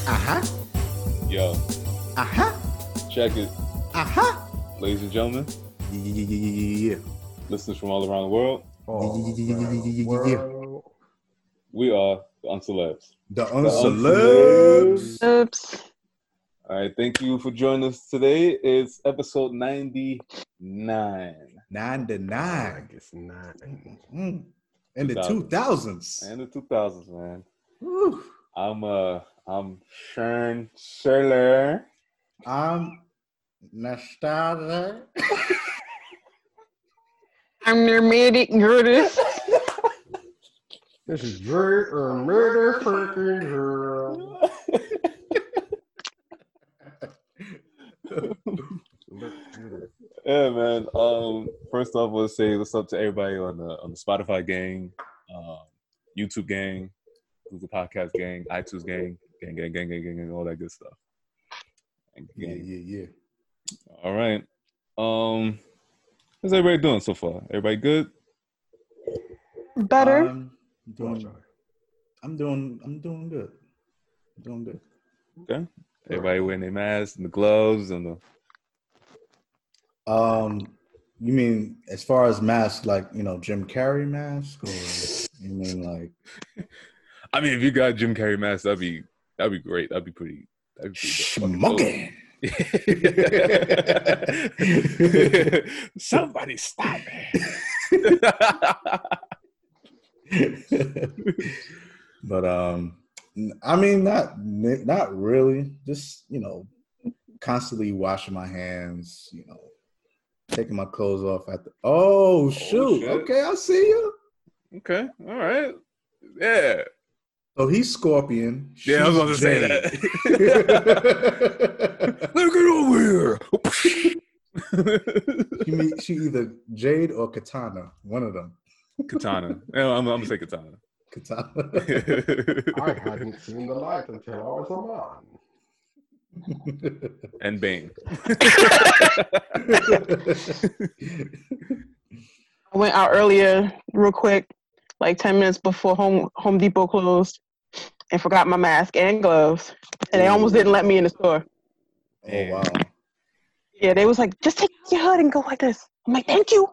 Uh-huh. Yo, Uh-huh. check it. Uh-huh. Ladies and gentlemen, Yeah. listeners from all around the world, Yeah. we are the Uncelebs. The Uncelebs. Uncelebs. Oops. All right, thank you for joining us today. It's episode 99. 9 to 9. It's 9. In the 2000s. And the 2000s, man. Woo. I'm Shern Sherler. I'm Nastada. I'm Nermatic Gertis. This is Dre or Murder Freaking Girl. Yeah, man. First off, let's say what's up to everybody on the Spotify gang, YouTube gang, Google Podcast gang, iTunes gang, gang, all that good stuff. Yeah. All right. How's everybody doing so far? Everybody good? Better. I'm doing good. Doing good. Okay. Everybody wearing their masks and the gloves and the. You mean as far as masks, like, Jim Carrey mask, or you mean like? I mean, if you got Jim Carrey mask, that'd be great. That'd be pretty Smoking. Somebody stop me. But I mean, not really. Just constantly washing my hands. Taking my clothes off at the. Oh shoot! Shit. Okay, I see you. Okay, all right, yeah. So he's Scorpion. Yeah, I was about to say that. Look it over here. She either Jade or Katana. One of them. Katana. Yeah, I'm gonna say Katana. Katana. I hadn't seen the light until I was a man. And Bane. I went out earlier, real quick, like 10 minutes before Home Depot closed, and forgot my mask and gloves, and they almost didn't let me in the store. Oh wow. Yeah, they was like, just take your hood and go like this. I'm like, thank you.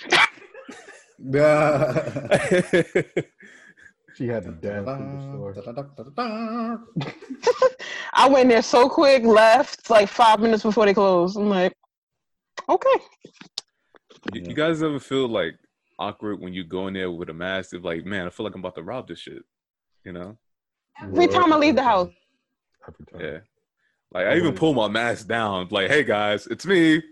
She had to dance in the store. I went there so quick, left like 5 minutes before they closed. I'm like, okay. You guys ever feel like awkward when you go in there with a mask? It's like, man, I feel like I'm about to rob this shit. Every time I leave the house. Every time. Yeah. Like I even pull my mask down. Like, hey guys, it's me.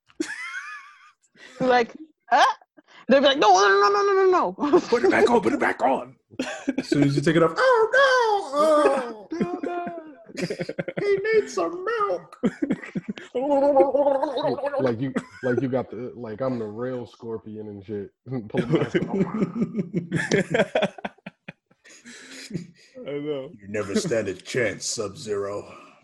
Like, they'll be like, no. Put it back on. Put it back on. As soon as you take it off, oh no! He needs some milk. Like you got the I'm the real Scorpion and shit. Pull the mask off. I know. You never stand a chance, Sub-Zero.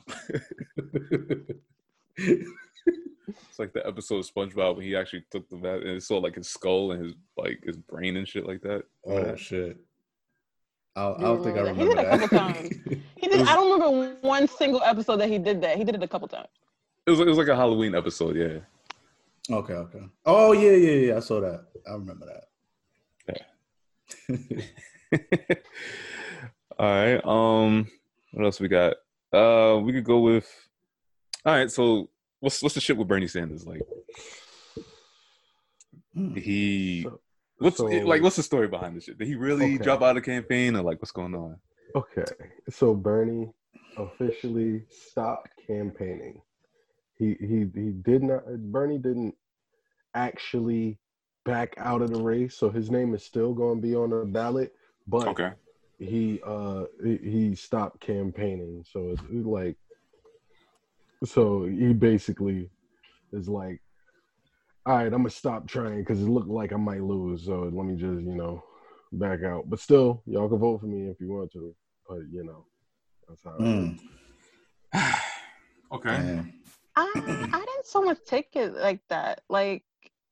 It's like the episode of SpongeBob when he actually took the mask and it saw like his skull and his brain and shit like that. Oh shit! I don't think I remember He did a that. couple times. He did. I don't remember one single episode that he did that. He did it a couple times. It was like a Halloween episode, yeah. Okay. Oh yeah. I saw that. I remember that. Yeah. All right. What else we got? We could go with. All right. So what's the shit with Bernie Sanders? Like, what's the story behind this shit? Did he really drop out of the campaign, or like what's going on? Okay, so Bernie officially stopped campaigning. He did not. Bernie didn't actually back out of the race, so his name is still going to be on the ballot. But he stopped campaigning, so it's like, so he basically is like, all right, I'm gonna stop trying because it looked like I might lose, so let me just back out. But still, y'all can vote for me if you want to. But that's how. It is. Okay. Man. I didn't so much take it like that. Like,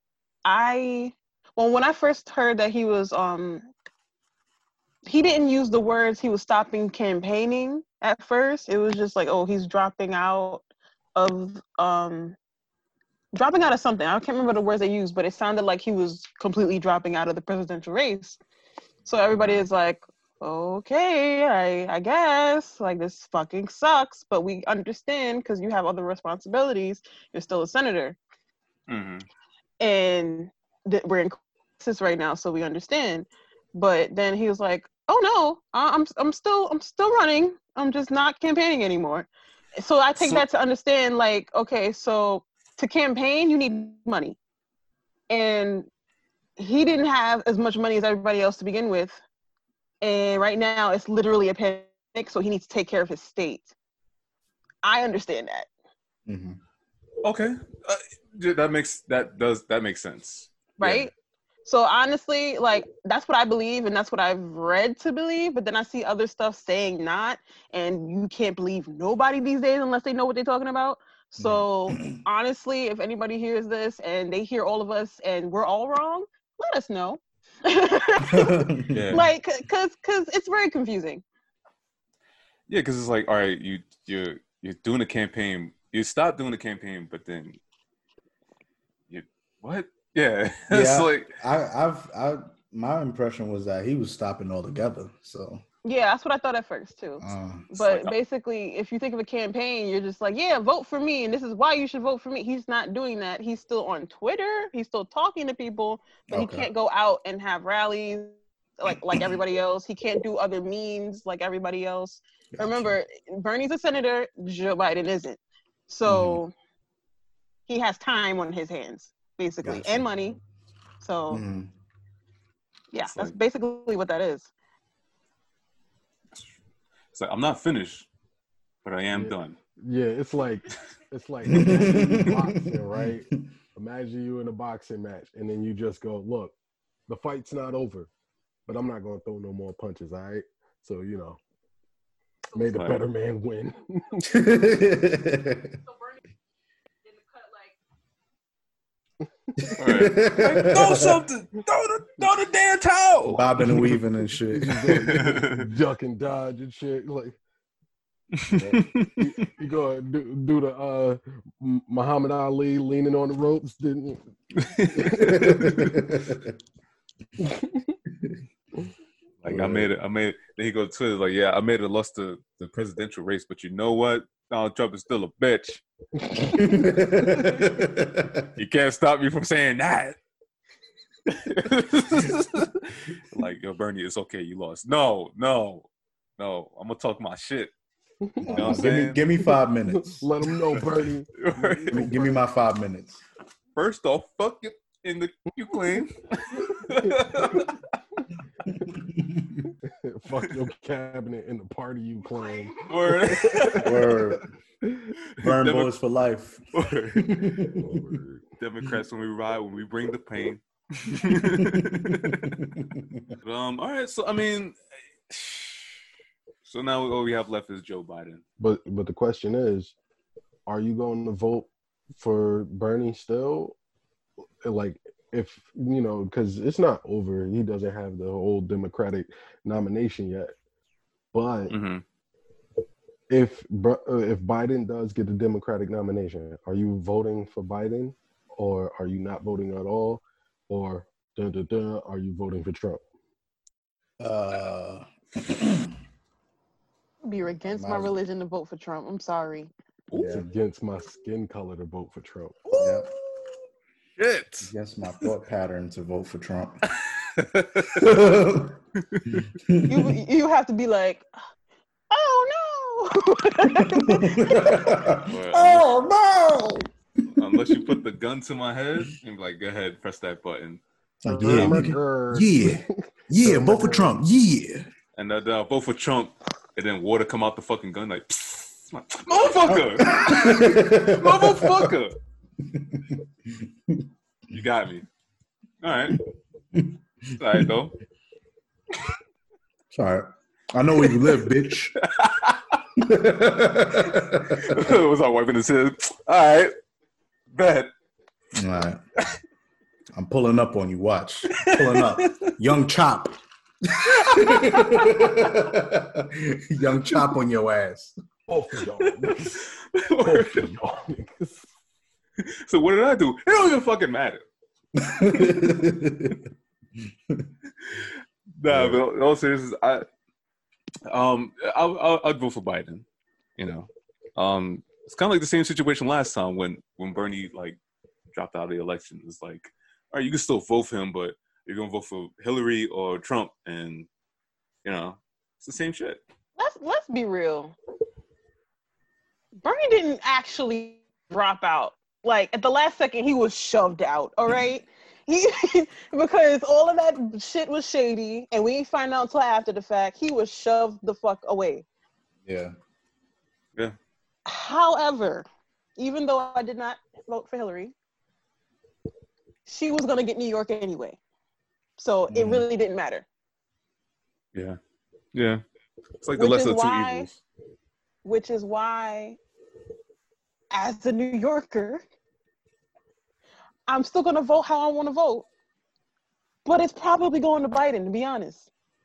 when I first heard that he was he didn't use the words he was stopping campaigning. at first. It was just like, oh, he's dropping out of something. I can't remember the words they used, but it sounded like he was completely dropping out of the presidential race. So everybody is like, okay, I guess, like, this fucking sucks, but we understand because you have other responsibilities. You're still a senator. Mm-hmm. And we're in crisis right now, so we understand. But then he was like, oh no, I'm still running. I'm just not campaigning anymore. So I take that to understand, like, okay, so to campaign, you need money. And he didn't have as much money as everybody else to begin with. And right now it's literally a pandemic, so he needs to take care of his state. I understand that. Mm-hmm. Okay. That makes sense. Right? Yeah. So honestly, like, that's what I believe, and that's what I've read to believe. But then I see other stuff saying not, and you can't believe nobody these days unless they know what they're talking about. So honestly, if anybody hears this and they hear all of us and we're all wrong, let us know. Yeah. Like, cause it's very confusing. Yeah, because it's like, all right, you're doing a campaign. You stop doing the campaign, but then what? Yeah, it's like my impression was that he was stopping altogether. So yeah, that's what I thought at first too. But like, basically, if you think of a campaign, you're just like, yeah, vote for me, and this is why you should vote for me. He's not doing that. He's still on Twitter. He's still talking to people, but he can't go out and have rallies like everybody else. He can't do other means like everybody else. Gotcha. Remember, Bernie's a senator. Joe Biden isn't. So he has time on his hands, basically, and money. So yeah, that's basically what that is. It's like, I'm not finished, but I am done. Yeah, it's like boxing, right? Imagine you in a boxing match, and then you just go, look, the fight's not over, but I'm not going to throw no more punches, all right? So, may the better man win. All right. Like, throw something. Throw the damn towel. Bobbing and weaving and shit. Duck and dodge and shit. Like, you go do the Muhammad Ali leaning on the ropes, didn't you? Like, I made it. Then he goes to Twitter, like, yeah, I made it, lost the presidential race, but you know what? Donald Trump is still a bitch. You can't stop me from saying that. Like, yo, Bernie, it's okay, you lost. No, I'm gonna talk my shit. You know what I'm saying? Give me 5 minutes. Let him know, Bernie. Give me my 5 minutes. First off, fuck you in the Ukraine. Fuck your cabinet and the party you claim. Word. Burn boys for life. Word. Democrats, when we ride, when we bring the pain. All right, so I mean, so now all we have left is Joe Biden. But the question is, are you going to vote for Bernie still? Like, if because it's not over. He doesn't have the whole Democratic nomination yet. But if Biden does get the Democratic nomination, are you voting for Biden, or are you not voting at all, or are you voting for Trump? Be against my religion to vote for Trump. I'm sorry. It's against my skin color to vote for Trump. Yeah. Shit. Against my thought pattern to vote for Trump. You have to be like, oh no. Oh no. Unless you put the gun to my head and be like, go ahead, press that button. Like, yeah, vote for Trump. Yeah. And then I'll vote for Trump, and then water come out the fucking gun like, motherfucker. You got me. All right. All right, though. Sorry. I know where you live, bitch. Was I wiping his head? All right. Bet. All right. I'm pulling up on you. Watch. Pulling up. Young Chop. Young Chop on your ass. Both of y'all niggas. Both of y'all niggas. So what did I do? It don't even fucking matter. Nah, but in all seriousness, I'd vote for Biden. You know, it's kind of like the same situation last time when Bernie like dropped out of the election. It's like, all right, you can still vote for him, but you're gonna vote for Hillary or Trump, and you know, it's the same shit. Let's be real. Bernie didn't actually drop out. Like at the last second, he was shoved out. All right. Because all of that shit was shady, and we didn't find out until after the fact. He was shoved the fuck away. Yeah. Yeah. However, even though I did not vote for Hillary, she was gonna get New York anyway, so it really didn't matter. Yeah. Yeah. It's like the lesser of two evils. Which is why, as a New Yorker, I'm still going to vote how I want to vote, but it's probably going to Biden, to be honest.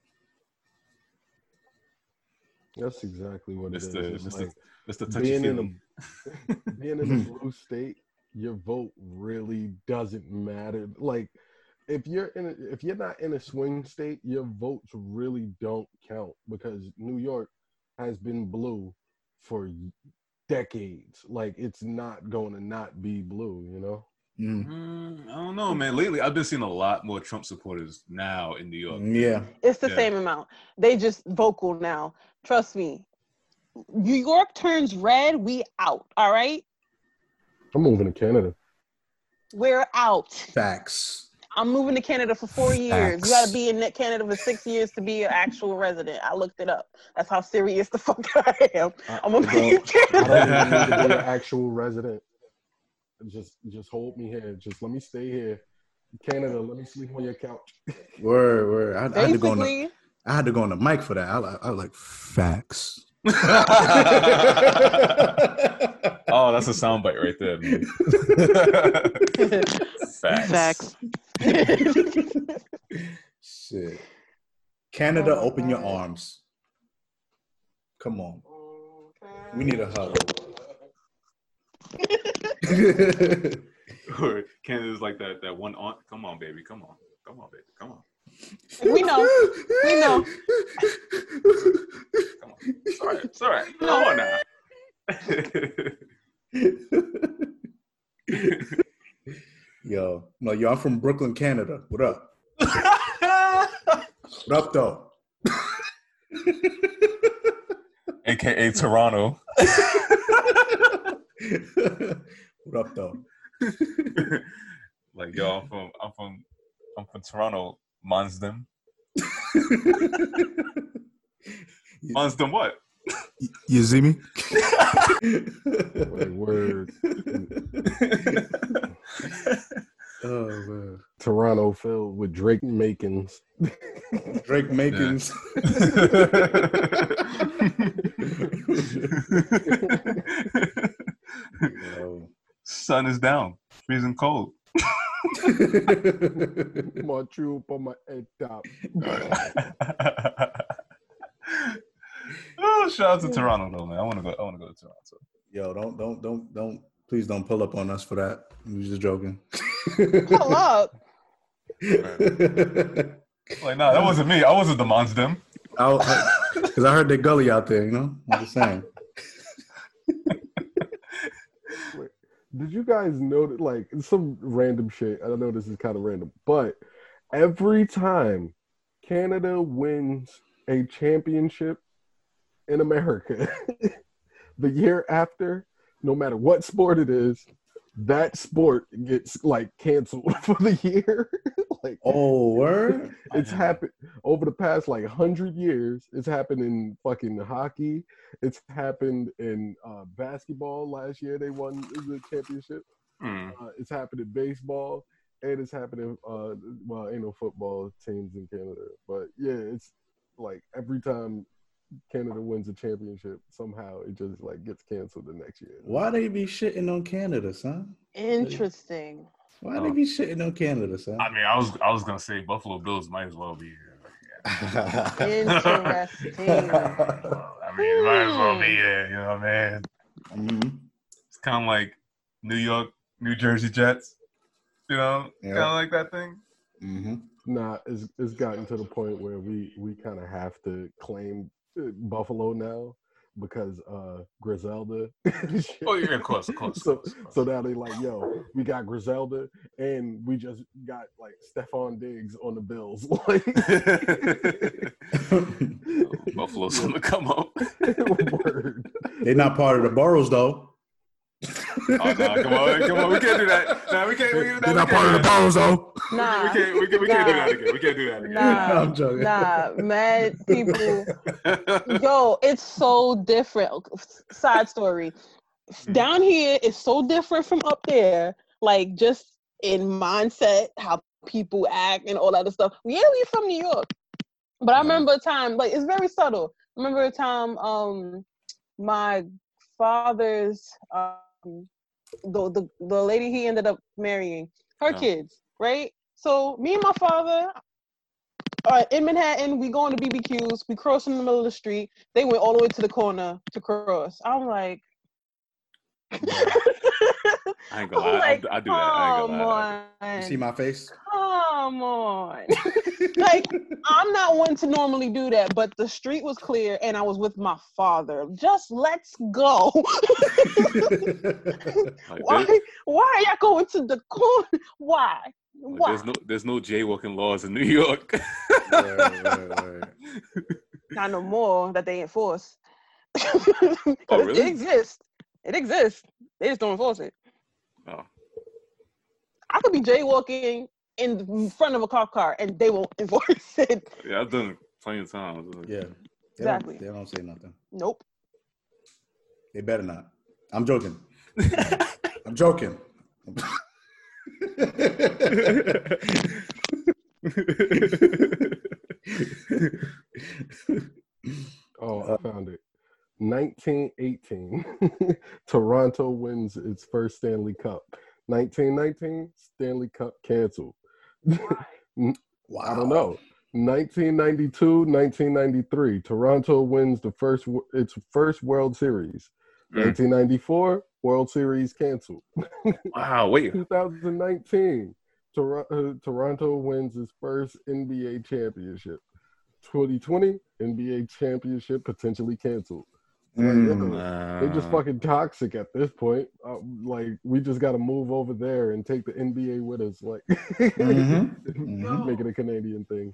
That's exactly what it is. It's the touchy feeling. Being in a blue state, your vote really doesn't matter. Like, if you're not in a swing state, your votes really don't count because New York has been blue for decades. Like, it's not going to not be blue, you know? I don't know, man. Lately, I've been seeing a lot more Trump supporters now in New York. Yeah. It's the same amount. They just vocal now. Trust me. New York turns red, we out, all right? I'm moving to Canada. We're out. Facts. I'm moving to Canada for 4 years. You got to be in Canada for 6 years to be an actual resident. I looked it up. That's how serious the fuck I am. I'm going to be in Canada. I don't need to be an actual resident. Just hold me here. Just let me stay here. Canada, let me sleep on your couch. Word. I had to go on the mic for that. I was like, facts. Oh, that's a soundbite right there, man. Facts. Shit. Canada, open your arms. Come on. We need a hug. Canada's like that one aunt. Come on, baby. Come on, baby. Come on. We know. Come on. It's all right. Come on now. Yo, I'm from Brooklyn, Canada. What up? What up, though? AKA Toronto. What up, though? Like, yo, I'm from Toronto. Mansdom. Mansdom what? You see me? Word. Oh man. Toronto filled with Drake Makins. Drake Makins. Sun is down. Freezing cold. My troop on my head top. Oh, shout out to Toronto though, man. I want to go to Toronto. Yo, don't please don't pull up on us for that. We was just joking. Pull up. Like, nah, that wasn't me. I wasn't the Mansdom. Because I heard they gully out there, you know? I'm just saying. Wait, did you guys notice, like, some random shit? I don't know, this is kind of random, but every time Canada wins a championship in America, the year after, no matter what sport it is, that sport gets like canceled for the year. Like, oh, word? It's happened over the past like 100 years. It's happened in fucking hockey. It's happened in basketball. Last year they won the championship. It's happened in baseball, and it's happened in well, ain't no football teams in Canada, but yeah, it's like every time Canada wins a championship, somehow it just like gets canceled the next year. Why they be shitting on Canada, son? Interesting. Why they be shitting on Canada, son? I mean, I was gonna say Buffalo Bills might as well be here. Interesting. I mean, it might as well be there. You know what I mean? Mm-hmm. It's kind of like New York, New Jersey Jets. You know, kind of like that thing. Mm-hmm. Nah, it's gotten to the point where we kind of have to claim Buffalo now because Griselda. Oh yeah, of course. So now they like, yo, we got Griselda and we just got like Stephon Diggs on the Bills. Buffalo's on the come up. Word. They're not part of the boroughs though. Oh no! Come on! We can't do that. Nah, we can't. They're not part of the boroughs though. Nah, we can't do that again. We can't do that again. Nah, I'm joking. mad people. Yo, it's so different. Side story. Down here is so different from up there. Like just in mindset, how people act and all that other stuff. Yeah, we from New York, but I remember a time. Like it's very subtle. I remember a time. My father's the lady he ended up marrying, her kids, right? So me and my father in Manhattan, we going to BBQs, we cross in the middle of the street. They went all the way to the corner to cross. I'm like, I ain't gonna lie. like, I do that. I ain't gonna lie. You see my face? Come on. Like, I'm not one to normally do that, but the street was clear and I was with my father. Just let's go. Why are y'all going to the corner? Why? There's no jaywalking laws in New York. Right. Not no more that they enforce. Oh, really? It exists. It exists. They just don't enforce it. Oh. I could be jaywalking in front of a cop car and they won't enforce it. Yeah, I've done it plenty of times. Yeah. Exactly. They don't say nothing. Nope. They better not. I'm joking. I'm joking. Oh, I found it. 1918, Toronto wins its first Stanley Cup. 1919, Stanley Cup canceled. Wow. I don't know. 1992, 1993, Toronto wins its first World Series. 1994, World Series canceled. Wow, wait. 2019, Toronto wins its first NBA championship. 2020, NBA championship potentially canceled. They're just fucking toxic at this point. Like, we just got to move over there and take the NBA with us. Like, make it a Canadian thing.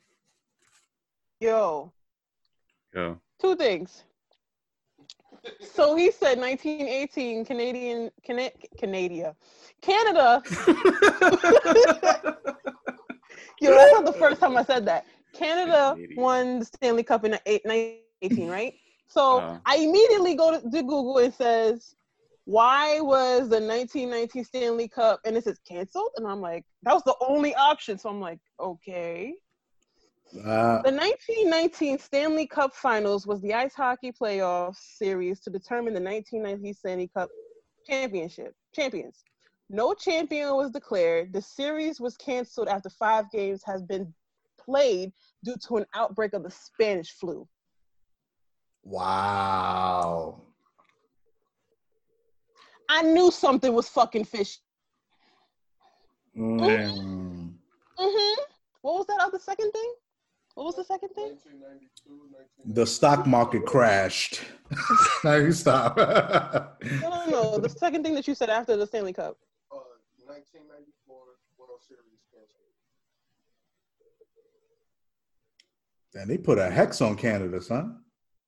Yo. Yeah. Two things. So he said 1918 Canada. Yo, that's not the first time I said that. Canada won the Stanley Cup in 1918, right? So I immediately go to Google and says, why was the 1919 Stanley Cup, and it says canceled? And I'm like, that was the only option. So I'm like, okay. The 1919 Stanley Cup Finals was the ice hockey playoff series to determine the 1919 Stanley Cup champions. No champion was declared. The series was canceled after 5 games has been played due to an outbreak of the Spanish flu. Wow. I knew something was fucking fishy. Mm. What was that other second thing? What was the second thing? 1992, The stock market crashed. Now you stop. No. The second thing that you said after the Stanley Cup. 1994 World Series canceled. And they put a hex on Canada, son.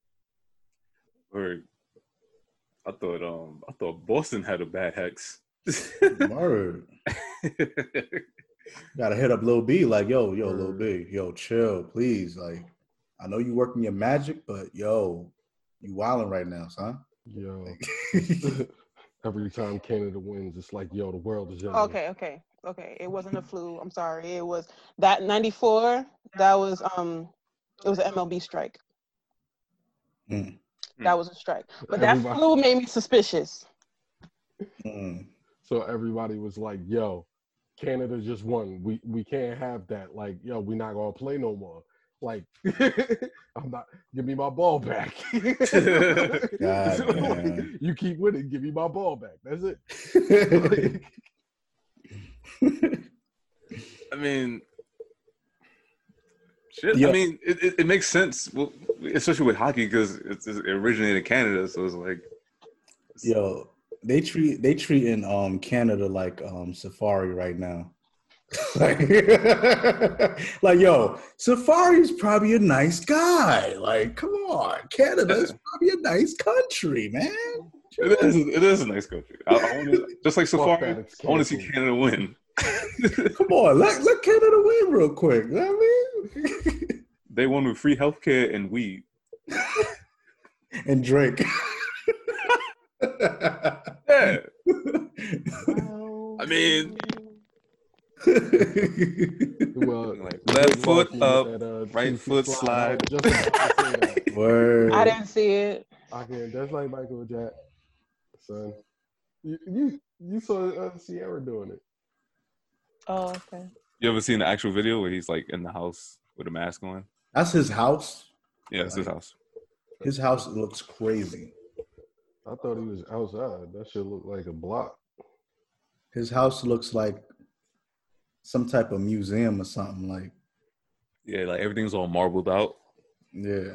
Word. I thought Boston had a bad hex. Word. Gotta hit up Lil B, like, yo, Lil B, yo, chill, please. Like, I know you working your magic, but yo, you wilding right now, son. Yo, every time Canada wins, it's like, yo, the world is young. Okay. It wasn't a flu. I'm sorry. It was that 94. That was it was an MLB strike. That was a strike, but that flu made me suspicious. So everybody was like, yo, Canada just won. We can't have that. Like, yo, we're not gonna play no more. Like, I'm not. Give me my ball back. God, you keep winning. Give me my ball back. That's it. I mean, shit. Yeah. I mean, it makes sense, well, especially with hockey because it originated in Canada, so it's like, yo, they treating Canada like Safari right now. like, yo, Safari's probably a nice guy. Like, come on, Canada's probably a nice country, man. It is a nice country. I want to, just like Safari, I want to see Canada win. Come on, let Canada win real quick. You know what I mean? They won with free healthcare and weed. And Drake. Yeah. I mean, well, like left foot up, right foot slide. Word. I didn't see it. Okay, that's like Michael Jackson. You saw Sierra doing it. Oh, okay. You ever seen the actual video where he's like in the house with a mask on? That's his house. Yeah, it's his house. His house looks crazy. I thought he was outside. That should look like a block. His house looks like some type of museum or something. Like, yeah, like everything's all marbled out. Yeah.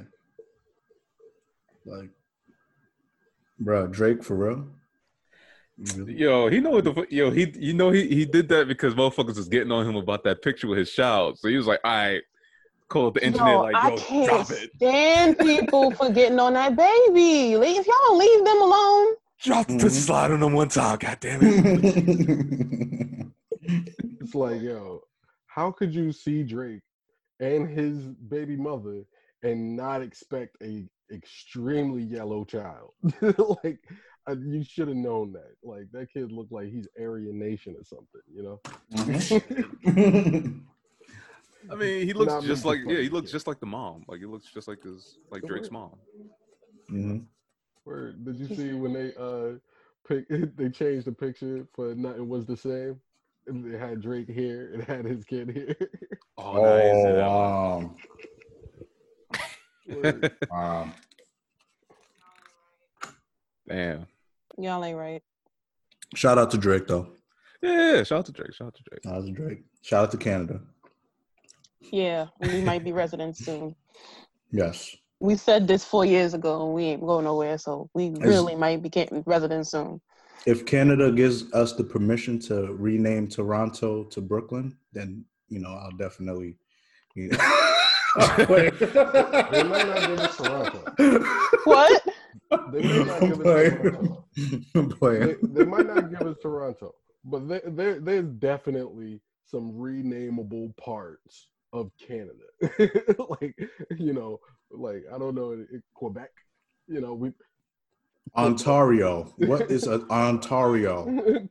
Like, bro, Drake for real? Really? Yo, he know what the he did that because motherfuckers was getting on him about that picture with his child. So he was like, all right, call the engineer, I can't drop it. stand people for getting on that baby. If y'all leave them alone. Drop the slide on them one time, goddamn it. It's like, yo, how could you see Drake and his baby mother and not expect a extremely yellow child? Like, you should have known that. Like, that kid looked like he's Aryan Nation or something, you know? I mean, he looks just like he looks just like the mom. Like, he looks just like Drake's mom. Mm-hmm. Where did you see when they changed the picture for Nothing Was the Same? And it had Drake here and had his kid here. Wow. Damn. Y'all ain't right. Shout out to Drake, though. Yeah, shout out to Drake. Shout out to Drake. Shout out to Canada. Yeah, we might be residents soon. Yes. We said this 4 years ago, and we ain't going nowhere, so we really might be getting residents soon. If Canada gives us the permission to rename Toronto to Brooklyn, then, I'll definitely... They might not give us Toronto. What? They may not give us Toronto. They might not give us Toronto, but there's definitely some renameable parts of Canada. Like I don't know, Quebec. Ontario. What is Ontario?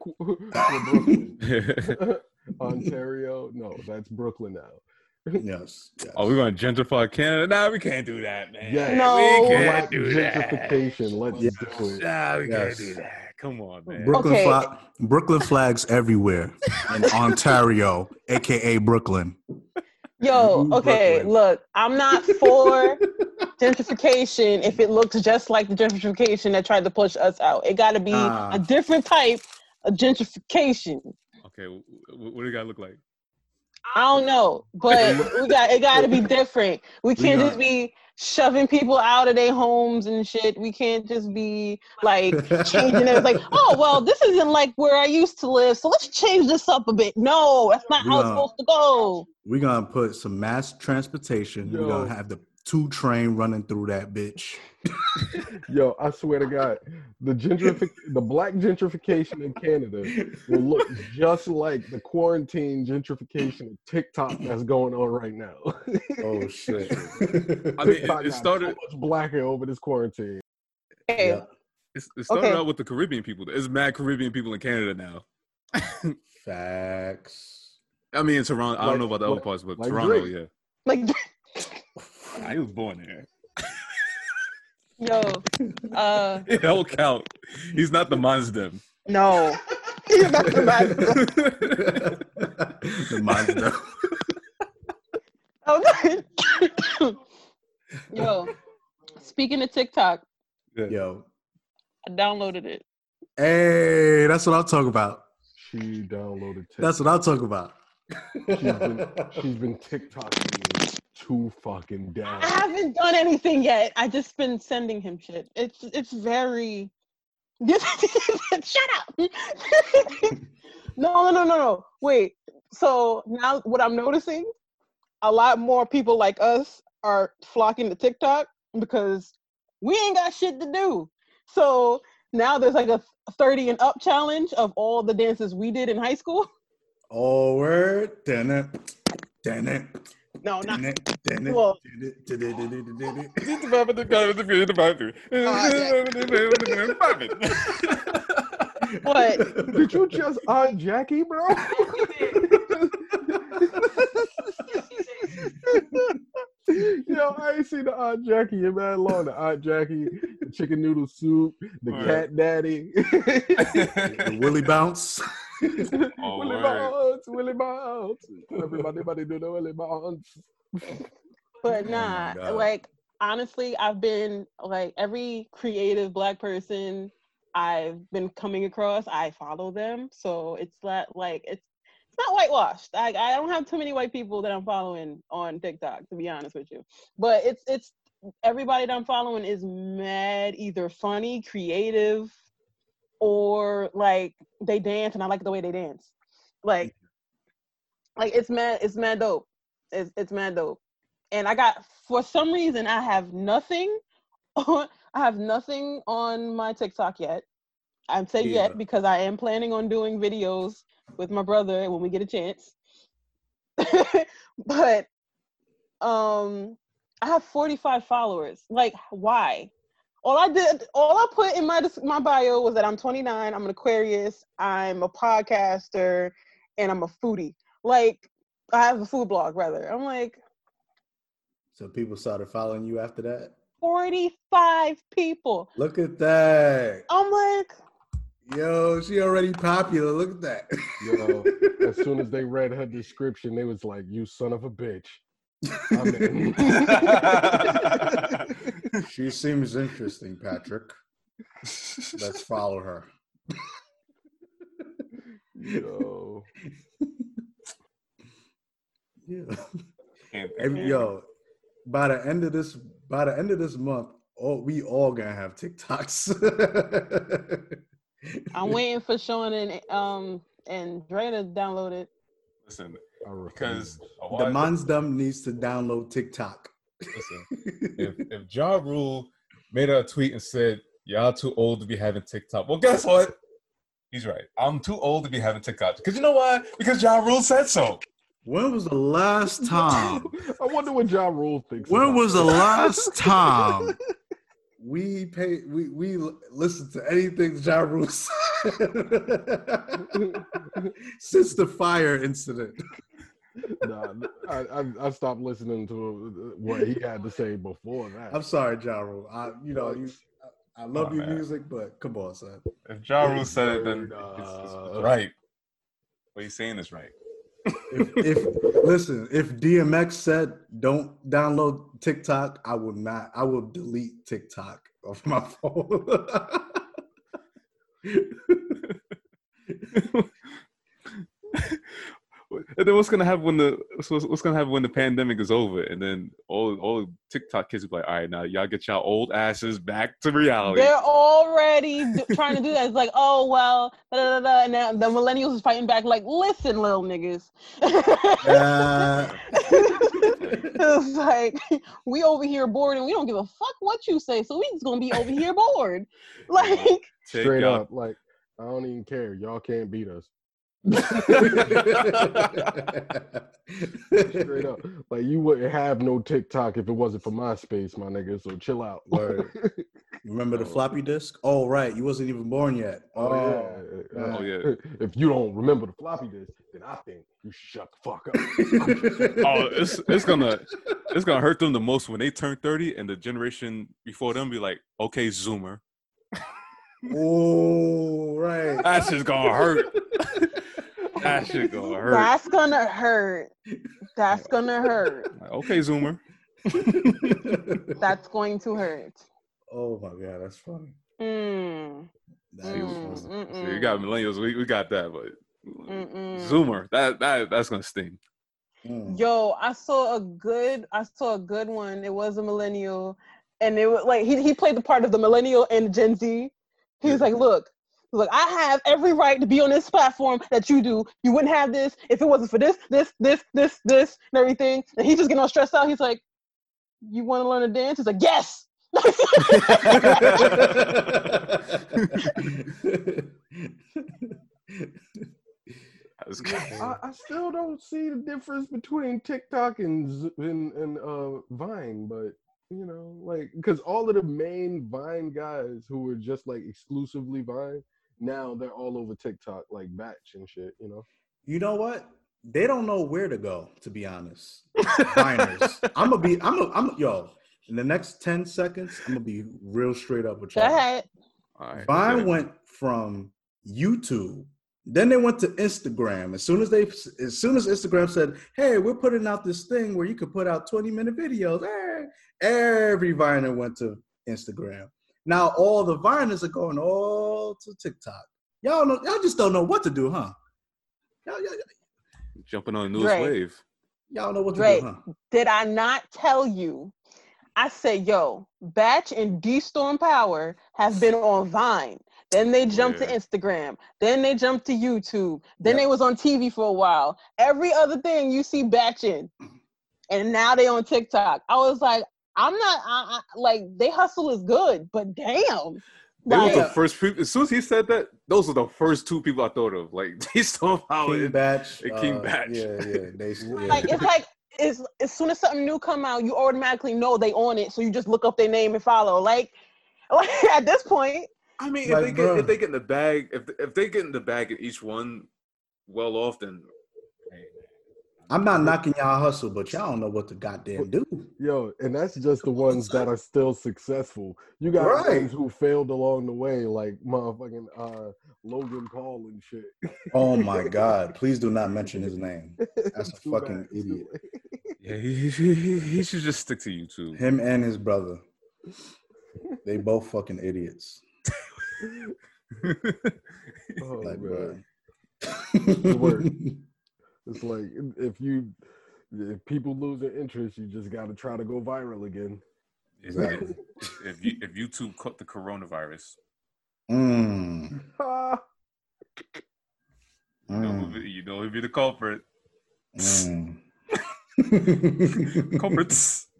Ontario? No, that's Brooklyn now. Yes. Oh, we're going to gentrify Canada? Nah, we can't do that, man. Yes. No. We can't do gentrification. Let's do it. Nah, we can't do that. Come on, man. Brooklyn flags everywhere in Ontario, a.k.a. Brooklyn. Yo, okay, Brooklyn. Look, I'm not for gentrification if it looks just like the gentrification that tried to push us out. It got to be a different type of gentrification. Okay, what do it got to look like? I don't know, but it got to be different. We can't just be shoving people out of their homes and shit. We can't just be like changing it. It's like, oh, well, this isn't like where I used to live, so let's change this up a bit. No, that's not how it's supposed to go. We're going to put some mass transportation. We're going to have the 2 train running through that bitch. Yo, I swear to God, the black gentrification in Canada will look just like the quarantine gentrification of TikTok that's going on right now. Oh shit! I mean, it started so much blacker over this quarantine. Okay. Yeah. It started out with the Caribbean people. There's mad Caribbean people in Canada now. Facts. I mean, in Toronto, I don't know about the other parts, but like Toronto, Drake. Yeah. Like, he was born there. Yo, it don't count. He's not the Mazda. No, he's not the Mazda. The Mazda. Oh, yo, speaking of TikTok, yo, I downloaded it. Hey, that's what I'm talking about. She downloaded TikTok. That's what I'm talking about. She's been TikToking me too fucking down. I haven't done anything yet. I just been sending him shit. It's very. Shut up. No. Wait. So now what I'm noticing, a lot more people like us are flocking to TikTok because we ain't got shit to do. So now there's like a 30 and up challenge of all the dances we did in high school. Oh, word. Damn it. No, not. Well, what? Did you just Aunt Jackie, bro? Yo, I ain't seen the Aunt Jackie in man long. The Aunt Jackie, the chicken noodle soup, the cat daddy, the Willy Bounce. Willy Bounce. Everybody do the Willy Bounce. But nah, like honestly, I've been like every creative Black person I've been coming across, I follow them. So it's not like it's not whitewashed. I don't have too many white people that I'm following on TikTok, to be honest with you. But it's everybody that I'm following is mad, either funny, creative, or like they dance, and I like the way they dance. Like it's mad dope. It's mad dope. And for some reason, I have nothing on my TikTok yet. I'm saying yet because I am planning on doing videos with my brother when we get a chance. But I have 45 followers. Like, why? All I put in my bio was that I'm 29, I'm an Aquarius, I'm a podcaster, and I'm a foodie. Like, I have a food blog, rather. I'm like... So people started following you after that? 45 people. Look at that. I'm like... Yo, she already popular. Look at that. Yo, as soon as they read her description, they was like, "You son of a bitch." She seems interesting, Patrick. Let's follow her. Yo. Yeah. Yo, by the end of this month, we all gonna have TikToks. I'm waiting for Sean and Dre to download it. Listen, because the Mansdom needs to download TikTok. Listen, if Ja Rule made a tweet and said, "Y'all too old to be having TikTok," well, guess what? He's right. I'm too old to be having TikTok. Because you know why? Because Ja Rule said so. When was the last time? I wonder what Ja Rule thinks. When was the last time we listened to anything Ja Rule said since the fire incident? Nah, I stopped listening to what he had to say before that. I'm sorry, Ja Rule. I love your music, but come on, son. If Ja Rule said it, then it's right. What he's saying is right. If DMX said don't download TikTok, I will not. I will delete TikTok off my phone. And then what's gonna happen when the pandemic is over, and then all TikTok kids will be like, all right, now y'all get y'all old asses back to reality. They're already trying to do that. It's like, oh well, and now the millennials is fighting back. Like, listen, little niggas. It's like we over here bored, and we don't give a fuck what you say, so we just gonna be over here bored. Like straight up, like I don't even care. Y'all can't beat us. Straight up, like you wouldn't have no TikTok if it wasn't for MySpace, my nigga. So chill out. Remember the floppy disk? Oh right, you wasn't even born yet. Yeah. If you don't remember the floppy disk, then I think you should shut the fuck up. It's gonna hurt them the most when they turn 30 and the generation before them be like, okay, Zoomer. Oh right, That's just gonna hurt. That shit gonna hurt. That's gonna hurt. That's gonna hurt. Okay, Zoomer. That's going to hurt. Oh my god, that's funny. So you got millennials. We got that, but Zoomer, that's gonna sting. Yo, I saw a good one. It was a millennial, and it was like he played the part of the millennial and Gen Z. He was like, look, I have every right to be on this platform that you do. You wouldn't have this if it wasn't for this, and everything. And he's just getting all stressed out. He's like, you want to learn to dance? He's like, yes. I still don't see the difference between TikTok and Vine, but you know, like, because all of the main Vine guys who were just like exclusively Vine, now they're all over TikTok, like Batch and shit. You know. You know what? They don't know where to go, to be honest. Viners. Yo, in the next 10 seconds, I'm gonna be real straight up with you. Go ahead. Right, Vine went from YouTube, then they went to Instagram. As soon as Instagram said, hey, we're putting out this thing where you could put out 20-minute videos, every Viner went to Instagram. Now all the Viners are going all to TikTok. Y'all just don't know what to do, huh? Y'all jumping on the newest wave. Y'all know what to do, huh? Did I not tell you? I said, yo, Batch and D-Storm Power have been on Vine. Then they jumped to Instagram. Then they jumped to YouTube. Then they was on TV for a while. Every other thing you see Batch in. And now they on TikTok. I was like, like, they hustle is good, but damn. They were the first people. As soon as he said that, those were the first two people I thought of. Like, D-Storm Power and Batch. King Batch. Like, it's like, as soon as something new come out, you automatically know they on it, so you just look up their name and follow. Like at this point, I mean, if they get in the bag, if they get in the bag at each one, well off, then I'm not knocking y'all hustle, but y'all don't know what to goddamn do. Yo, and that's just the ones that are still successful. You got ones who failed along the way, like motherfucking Logan Paul and shit. Oh my God! Please do not mention his name. That's a fucking idiot. Yeah, he should just stick to YouTube. Him and his brother, they both fucking idiots. Oh like, man. It's like if people lose their interest, you just got to try to go viral again. Exactly. if YouTube caught the coronavirus, you know who'd be the culprit. Culprits.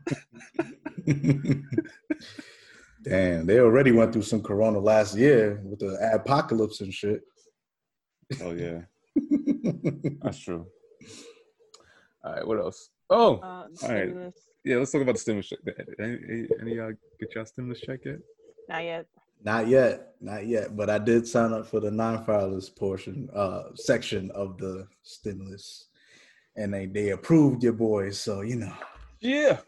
Damn, they already went through some corona last year with the apocalypse and shit. Oh yeah. That's true. All right, what else? Oh, all right. Yeah, let's talk about the stimulus check. Any y'all get y'all stimulus check yet? Not yet. Not yet. But I did sign up for the non-filers section of the stimulus, and they approved your boys. So Yeah.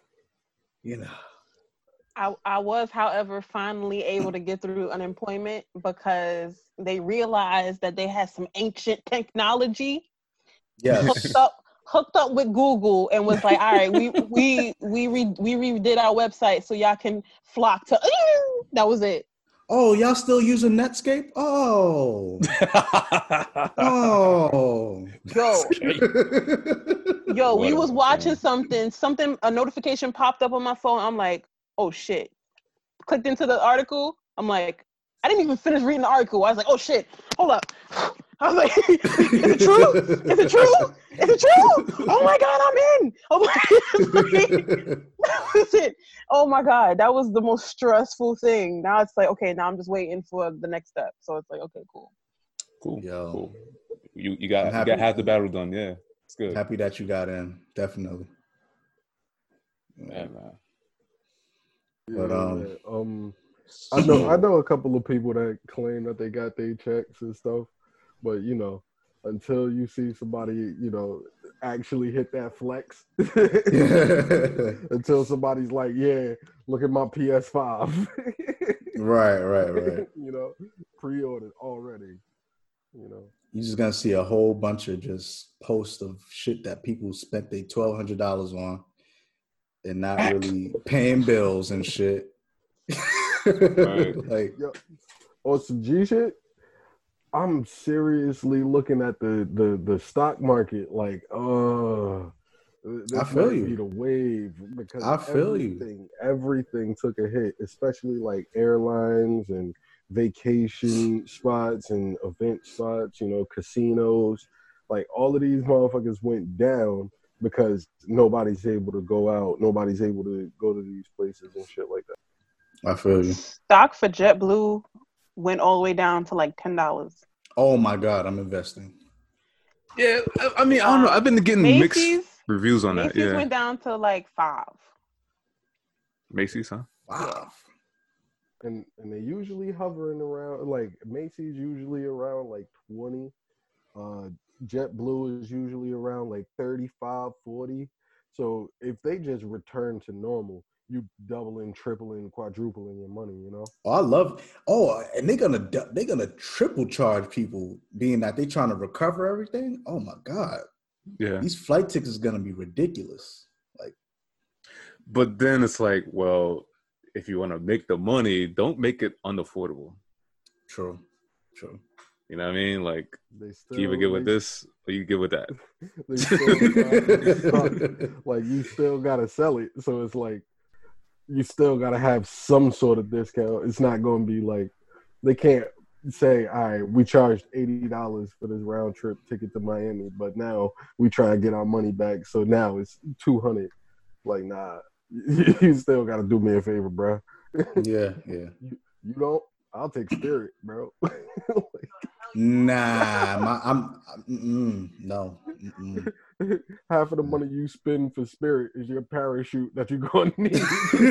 I was, however, finally able to get through unemployment because they realized that they had some ancient technology. Yes. Hooked up with Google and was like, all right, we redid our website so y'all can flock to. That was it. Oh, y'all still using Netscape? Oh. Yo, we was watching something, a notification popped up on my phone. I'm like, oh shit. Clicked into the article. I'm like, I didn't even finish reading the article. I was like, oh shit, hold up. I was like, is it true? Is it true? Is it true? Oh my God, I'm in. Oh my God. That was it. Oh my God, that was the most stressful thing. Now it's like, okay, now I'm just waiting for the next step. So it's like, okay, cool. Yo. Cool. You got half the battle done. Yeah, it's good. Happy that you got in. Definitely. Yeah, man. But I know a couple of people that claim that they got their checks and stuff, but until you see somebody actually hit that flex, until somebody's like, yeah, look at my PS5, right. pre-ordered already, you're just gonna see a whole bunch of just posts of shit that people spent their $1,200 on and not really paying bills and shit. Right. Like, yo, on some G shit, I'm seriously looking at the stock market like, this I feel might you. be the wave, because I feel everything took a hit, especially like airlines and vacation spots and event spots, casinos. Like, all of these motherfuckers went down because nobody's able to go out, nobody's able to go to these places and shit like that. I feel you. Stock for JetBlue went all the way down to like $10. Oh my God, I'm investing. Yeah, I mean, I don't know. I've been getting Macy's, mixed reviews on that. Macy's Yeah, went down to like $5. Macy's, huh? Wow. And they usually hovering around, like, Macy's usually around like 20. JetBlue is usually around like 35, 40. So if they just return to normal, you doubling, tripling, quadrupling your money, Oh, I love. Oh, and they're gonna triple charge people, being that they're trying to recover everything. Oh my God. Yeah. These flight tickets are gonna be ridiculous. Like, but then it's like, well, if you want to make the money, don't make it unaffordable. True. You know what I mean? Like, you either get with this or you get with that. Like, you still gotta sell it, so it's like you still gotta have some sort of discount. It's not gonna be like, they can't say, all right, we charged $80 for this round trip ticket to Miami, but now we try to get our money back, so now it's $200. Like, nah, you still gotta do me a favor, bro. Yeah. You don't? I'll take Spirit, bro. Nah, no. Half of the money you spend for Spirit is your parachute that you're gonna need.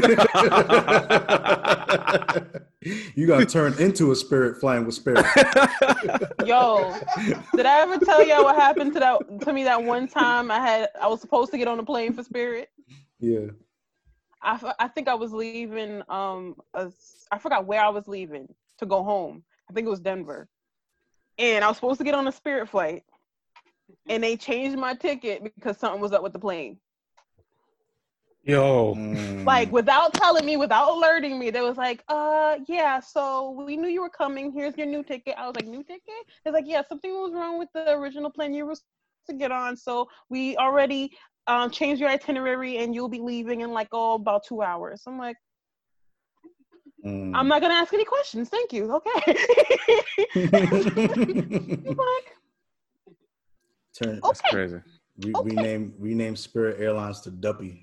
You gotta turn into a spirit flying with Spirit. Yo, did I ever tell y'all what happened to me that one time I was supposed to get on a plane for Spirit? Yeah. I think I was leaving. I forgot where I was leaving to go home. I think it was Denver, and I was supposed to get on a Spirit flight, and they changed my ticket because something was up with the plane. Yo, like, without telling me, without alerting me, they was like, yeah, so we knew you were coming. Here's your new ticket. I was like, new ticket? It's like, yeah, something was wrong with the original plane you were supposed to get on. So we already changed your itinerary, and you'll be leaving in like about 2 hours. I'm like, I'm not gonna ask any questions. Thank you. Okay. That's crazy. Rename Spirit Airlines to Duppy.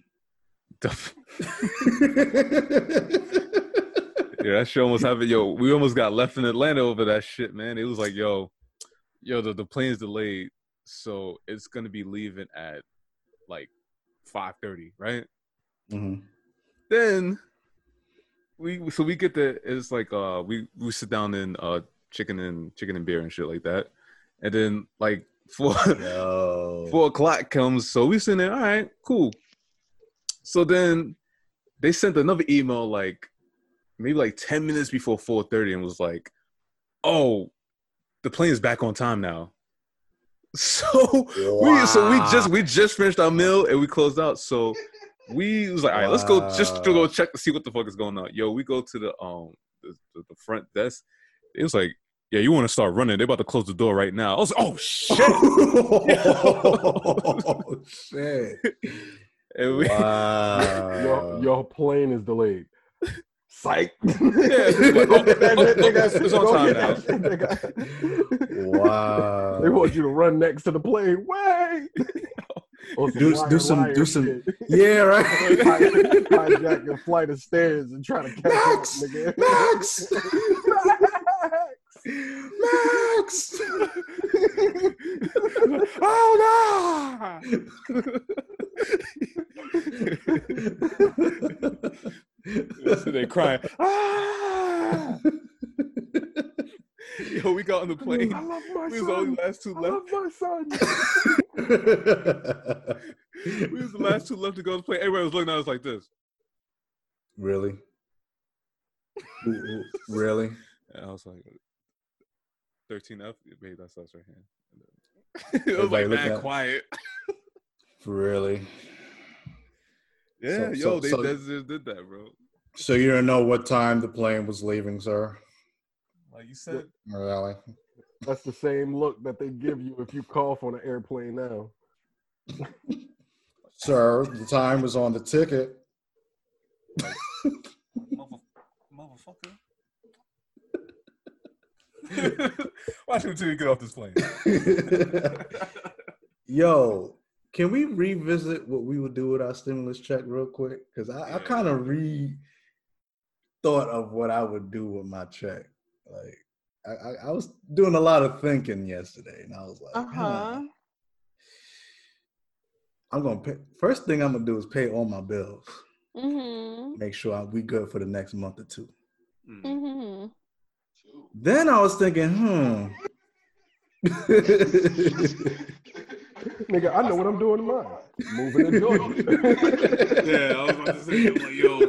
Yeah, that shit almost happened. Yo, we almost got left in Atlanta over that shit, man. It was like, yo, the plane's delayed, so it's gonna be leaving at like 5:30, right? Mm-hmm. Then we get there. It's like we sit down in chicken and beer and shit like that, and then like 4 o'clock comes, so we sitting there. All right, cool. So then they sent another email like maybe like 10 minutes before 4:30 and was like, "Oh, the plane's back on time now." So we just finished our meal and we closed out. So we was like, all right, let's go just to go check to see what the fuck is going on. Yo, we go to the front desk. It was like, yeah, you want to start running? They're about to close the door right now. I was like, oh shit! Oh shit! And we, your plane is delayed. Psych. Yeah, it's on time now. Wow. They want you to run next to the plane. Wait. Do some. Yeah, right. Hijack your flight of stairs and try to catch up, nigga. Max. Oh no! So they crying. Ah! Yo, we got on the plane. I love my We son. was only last two left. I love my son. We was the last two left to go to the plane. Everybody was looking at us like this. Really? Really? And I was like, 13F. Wait, that's us right here. It was like that quiet. Really? Yeah, they just did that, bro. So you don't know what time the plane was leaving, sir? Like you said. Really? That's the same look that they give you if you cough on an airplane now. Sir, the time was on the ticket. Motherfucker. Watch him till you get off this plane. Yo, can we revisit what we would do with our stimulus check real quick? Because I kind of thought of what I would do with my check. Like, I was doing a lot of thinking yesterday, and I was like, I'm gonna pay. First thing I'm gonna do is pay all my bills. Mm-hmm. Make sure we good for the next month or two. Mm-hmm. Then I was thinking, Nigga, I know what I'm doing tomorrow. Moving to Georgia. Yeah, I was about to say, I'm like, yo,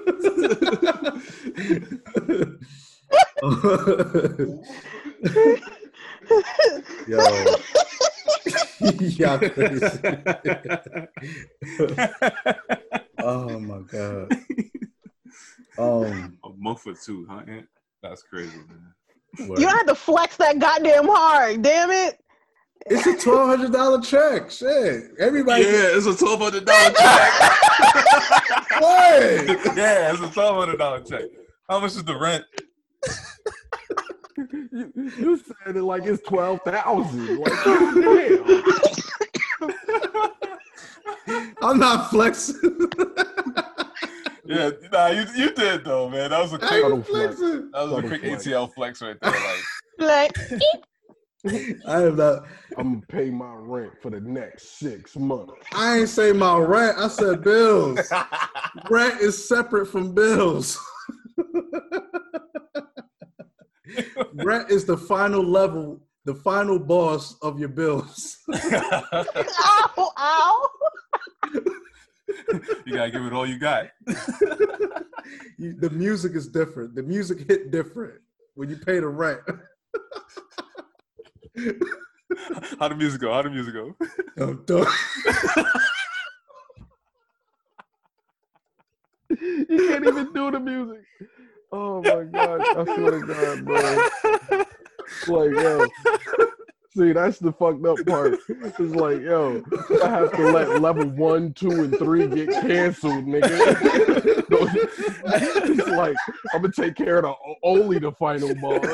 man. Yo. Y'all crazy. Oh my God. A month or two, huh, Aunt? That's crazy, man. You had to flex that goddamn hard, damn it. It's a $1,200 check. Shit. Everybody. Yeah, it's a $1,200 check. What? Yeah, it's a $1,200 check. How much is the rent? You said it like it's 12,000. Like, damn. I'm not flexing. Yeah, nah, you did though, man. That was a quick ATL flex right there. Like, I am not. I'm gonna pay my rent for the next 6 months. I ain't say my rent. I said bills. Rent is separate from bills. Rent is the final level, the final boss of your bills. ow, ow. You gotta give it all you got. The music is different. The music hit different when you pay the rent. How the music go? I'm done. You can't even do the music. Oh my God. I swear to God, bro. Like, yo. See, that's the fucked up part. It's like, yo, I have to let level 1, 2, and 3 get canceled, nigga. It's like, I'm gonna take care of only the final boss.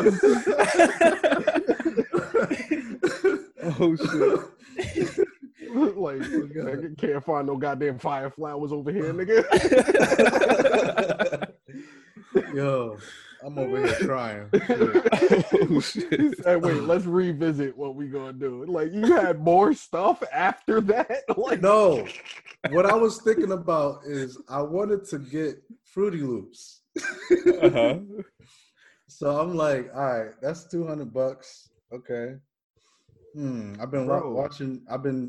Oh shit. Like, I can't find no goddamn fire flowers over here, nigga. Yo, I'm over here crying. Oh, shit. Hey, wait, let's revisit what we gonna do. Like, you had more stuff after that? Like, no. What I was thinking about is I wanted to get Fruity Loops. So I'm like, all right, that's $200. Okay. I've been watching.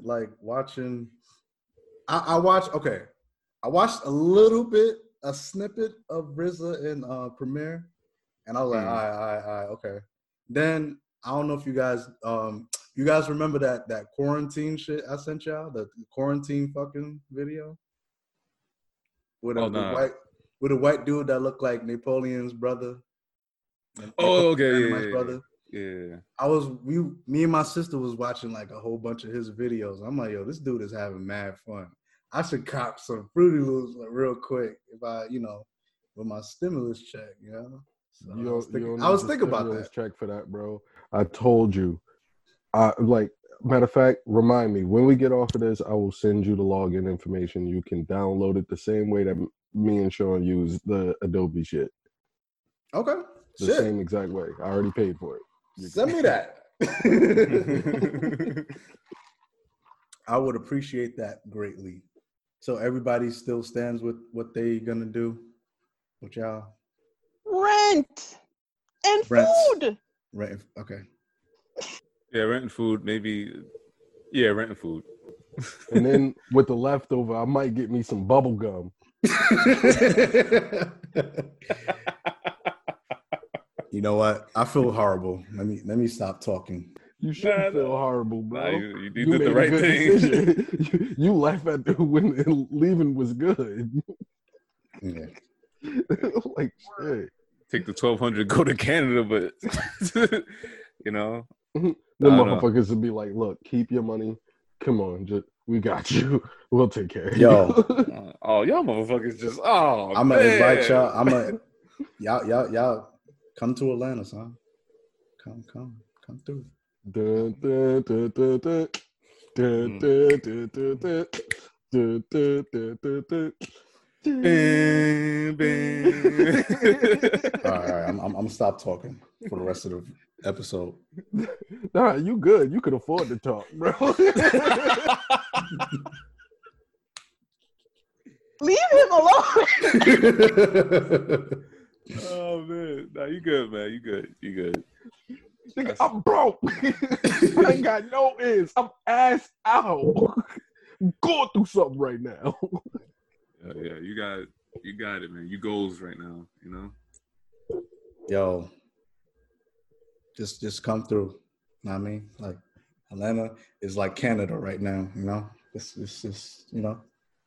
I watched a snippet of RZA in Premiere, and I was like, all right, okay. Then I don't know if you guys remember that quarantine shit I sent y'all, the quarantine fucking video with a white dude that looked like Napoleon's brother. Okay, brother. Yeah. Me and my sister was watching like a whole bunch of his videos. I'm like, yo, this dude is having mad fun. I should cop some Fruity Loops like real quick if I, with my stimulus check, So I was thinking about that. Check for that, bro. I told you. Matter of fact, remind me when we get off of this. I will send you the login information. You can download it the same way that me and Sean use the Adobe shit. Okay. The same exact way. I already paid for it. Send me that. I would appreciate that greatly. So everybody still stands with what they gonna do with y'all? Rent and food. Rent. Okay. Yeah, rent and food. Maybe. Yeah, rent and food. And then with the leftover, I might get me some bubble gum. You know what? I feel horrible. Let me stop talking. You shouldn't feel horrible, bro. You did the right thing. You laugh at when leaving was good. Yeah. Like shit. Take the 1,200, go to Canada, but you know, the motherfuckers would be like, "Look, keep your money. Come on, we got you. We'll take care of you." Yo, y'all motherfuckers just I'm gonna invite y'all. Y'all come to Atlanta, son. Come through. Dun, dun, dun, dun, dun. Dun, dun, dun, dun, dun. Dun, dun, dun, dun, dun. Bam, bam. All right, I'm gonna stop talking for the rest of the episode. Nah, you good. You could afford to talk, bro. Leave him alone. Oh man, nah, you good, man. You good. Nigga, I'm broke. I ain't got no ends. I'm ass out. I'm going through something right now. Yeah, you got it, man. You goals right now, you know. Yo, just come through. Know what I mean? Like Atlanta is like Canada right now, you know. It's just, you know.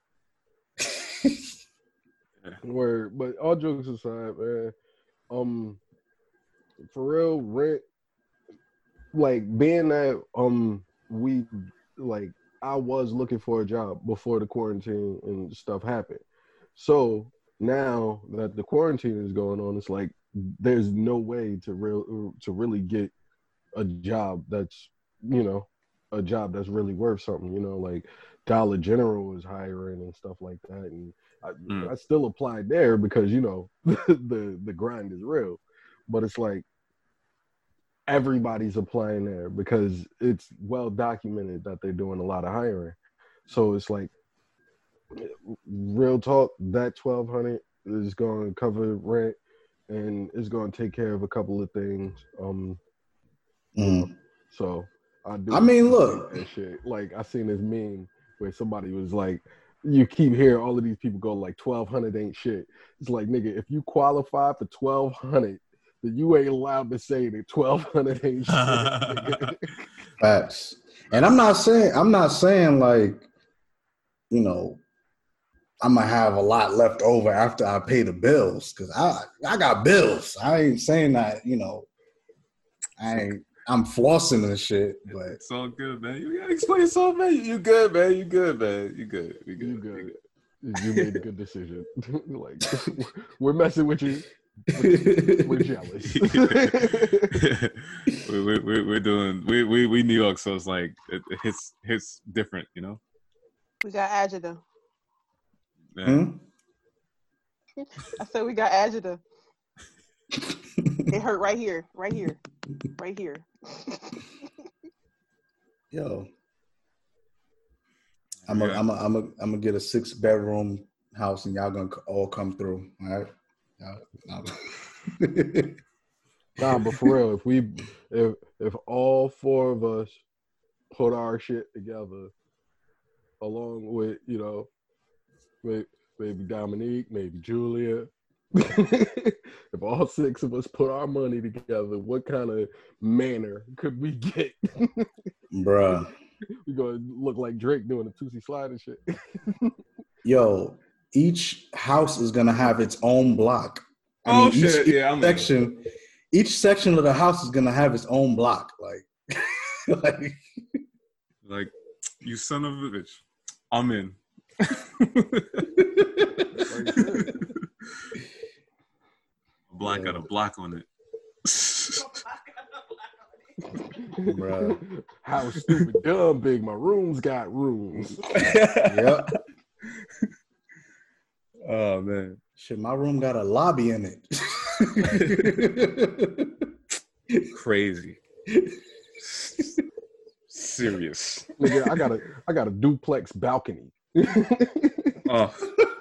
Word, but all jokes aside, man. For real, rent. Like being that we like I was looking for a job before the quarantine and stuff happened. So now that the quarantine is going on, it's like there's no way to really get a job that's, you know, a job that's really worth something. You know, like Dollar General is hiring and stuff like that, and I still applied there because, you know, the grind is real. But it's like everybody's applying there because it's well documented that they're doing a lot of hiring. So it's like, real talk, that 1,200 is going to cover rent and it's going to take care of a couple of things. So I mean, look, that shit. Like I seen this meme where somebody was like, you keep hearing all of these people go like 1,200 ain't shit. It's like, nigga, if you qualify for 1,200, then you ain't allowed to say that 1,200 ain't shit. Nigga. Facts. And I'm not saying like, you know, I'm gonna have a lot left over after I pay the bills, because I got bills. I ain't saying that, you know, I'm flossing and shit, but it's all good, man. You gotta explain something, man. You good, man. You good, man. You good. You good. You made a good decision. Like, we're messing with you. We're jealous. we're doing we New York, so it's like it's different, you know. We got agita. Hmm? I said we got agita. It hurt right here. Yo, I'm gonna get a 6-bedroom house and y'all gonna all come through, all right? Nah, but for real, if all four of us put our shit together, along with, you know, maybe Dominique, maybe Julia, if all 6 of us put our money together, what kind of manner could we get? Bruh. We're gonna look like Drake doing a Tootsie Slide and shit. Yo, each house is gonna have its own block. Each section of the house is gonna have its own block. Like you son of a bitch. I'm in. Black got a block on it. Bruh. How stupid dumb big my rooms got rooms. Yep. Oh man. Shit, my room got a lobby in it. Crazy. Serious. Nigga, I got a duplex balcony. Oh.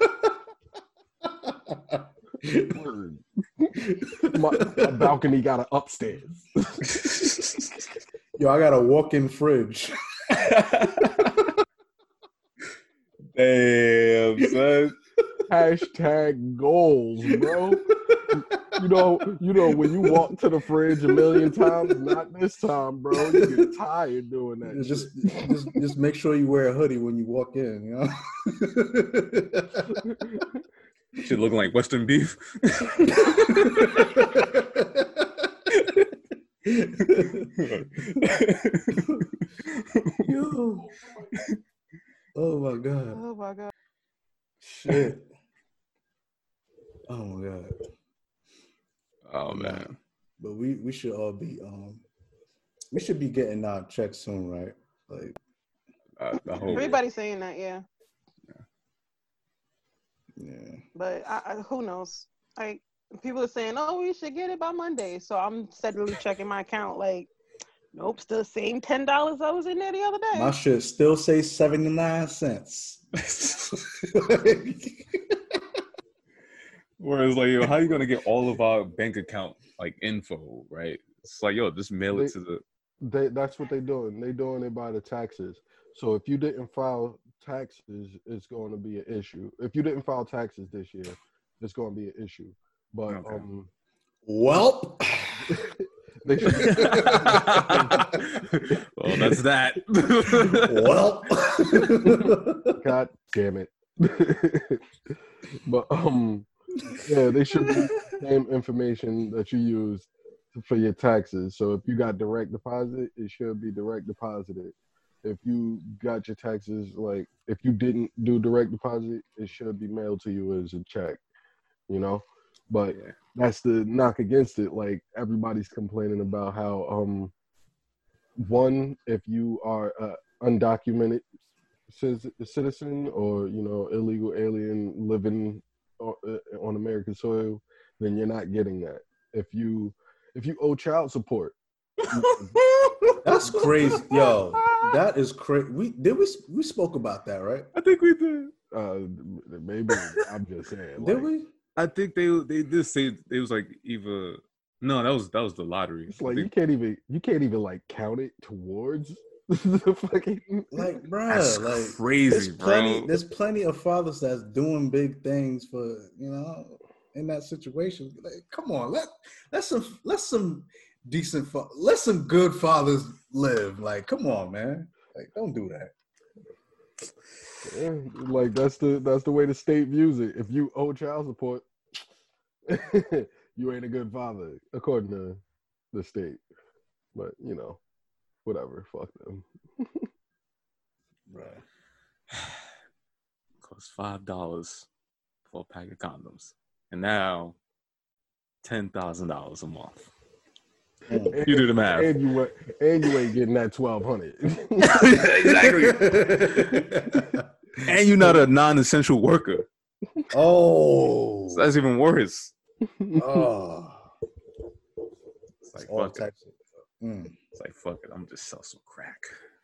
My balcony got an upstairs. Yo, I got a walk-in fridge. Damn, son. Hashtag goals, bro. You know, when you walk to the fridge a million times, not this time, bro. You get tired doing that. Just make sure you wear a hoodie when you walk in. You know, shit looking like Western beef. Yo. Oh my god. Oh my god. Shit. Oh my god. Oh man. But we should all be we should be getting our checks soon, right? Like everybody's saying that, yeah. Yeah. But I who knows? Like people are saying, "Oh, we should get it by Monday." So I'm steadily checking my account. Like, nope, still the same $10 I was in there the other day. My shit still say 79 cents. Whereas, like, yo, how you gonna get all of our bank account like info, right? It's like, yo, just mail it to the. That's what they're doing. They're doing it by the taxes. So if you didn't file taxes, it's going to be an issue. If you didn't file taxes this year, it's going to be an issue. But okay. Well, they should. Well, that's that. Well, God damn it. But yeah, they should be the same information that you use for your taxes. So if you got direct deposit, it should be direct deposited. If you got your taxes, like if you didn't do direct deposit, it should be mailed to you as a check, you know? But that's the knock against it. Like everybody's complaining about how, one, if you are undocumented citizen or, you know, illegal alien living on American soil, then you're not getting that. If you owe child support, that's crazy, yo. That is crazy. We spoke about that, right? I think we did. Maybe I'm just saying. Did we? I think they did say it was like either. No, that was the lottery. It's like you can't even like count it towards the fucking like, bro. That's like crazy, there's plenty of fathers that's doing big things for, you know, in that situation. Like, come on, let some decent let some good fathers live. Like, come on, man. Like, don't do that. Yeah, like that's the way the state views it. If you owe child support, you ain't a good father, according to the state. But you know, whatever. Fuck them. Right. Costs $5 for a pack of condoms, and now $10,000 a month. And, you do the math. And you ain't getting that $1,200. Exactly. And you're not a non-essential worker. Oh, so that's even worse. Oh, it's like fuck it. It's like fuck it. I'm just sell some crack.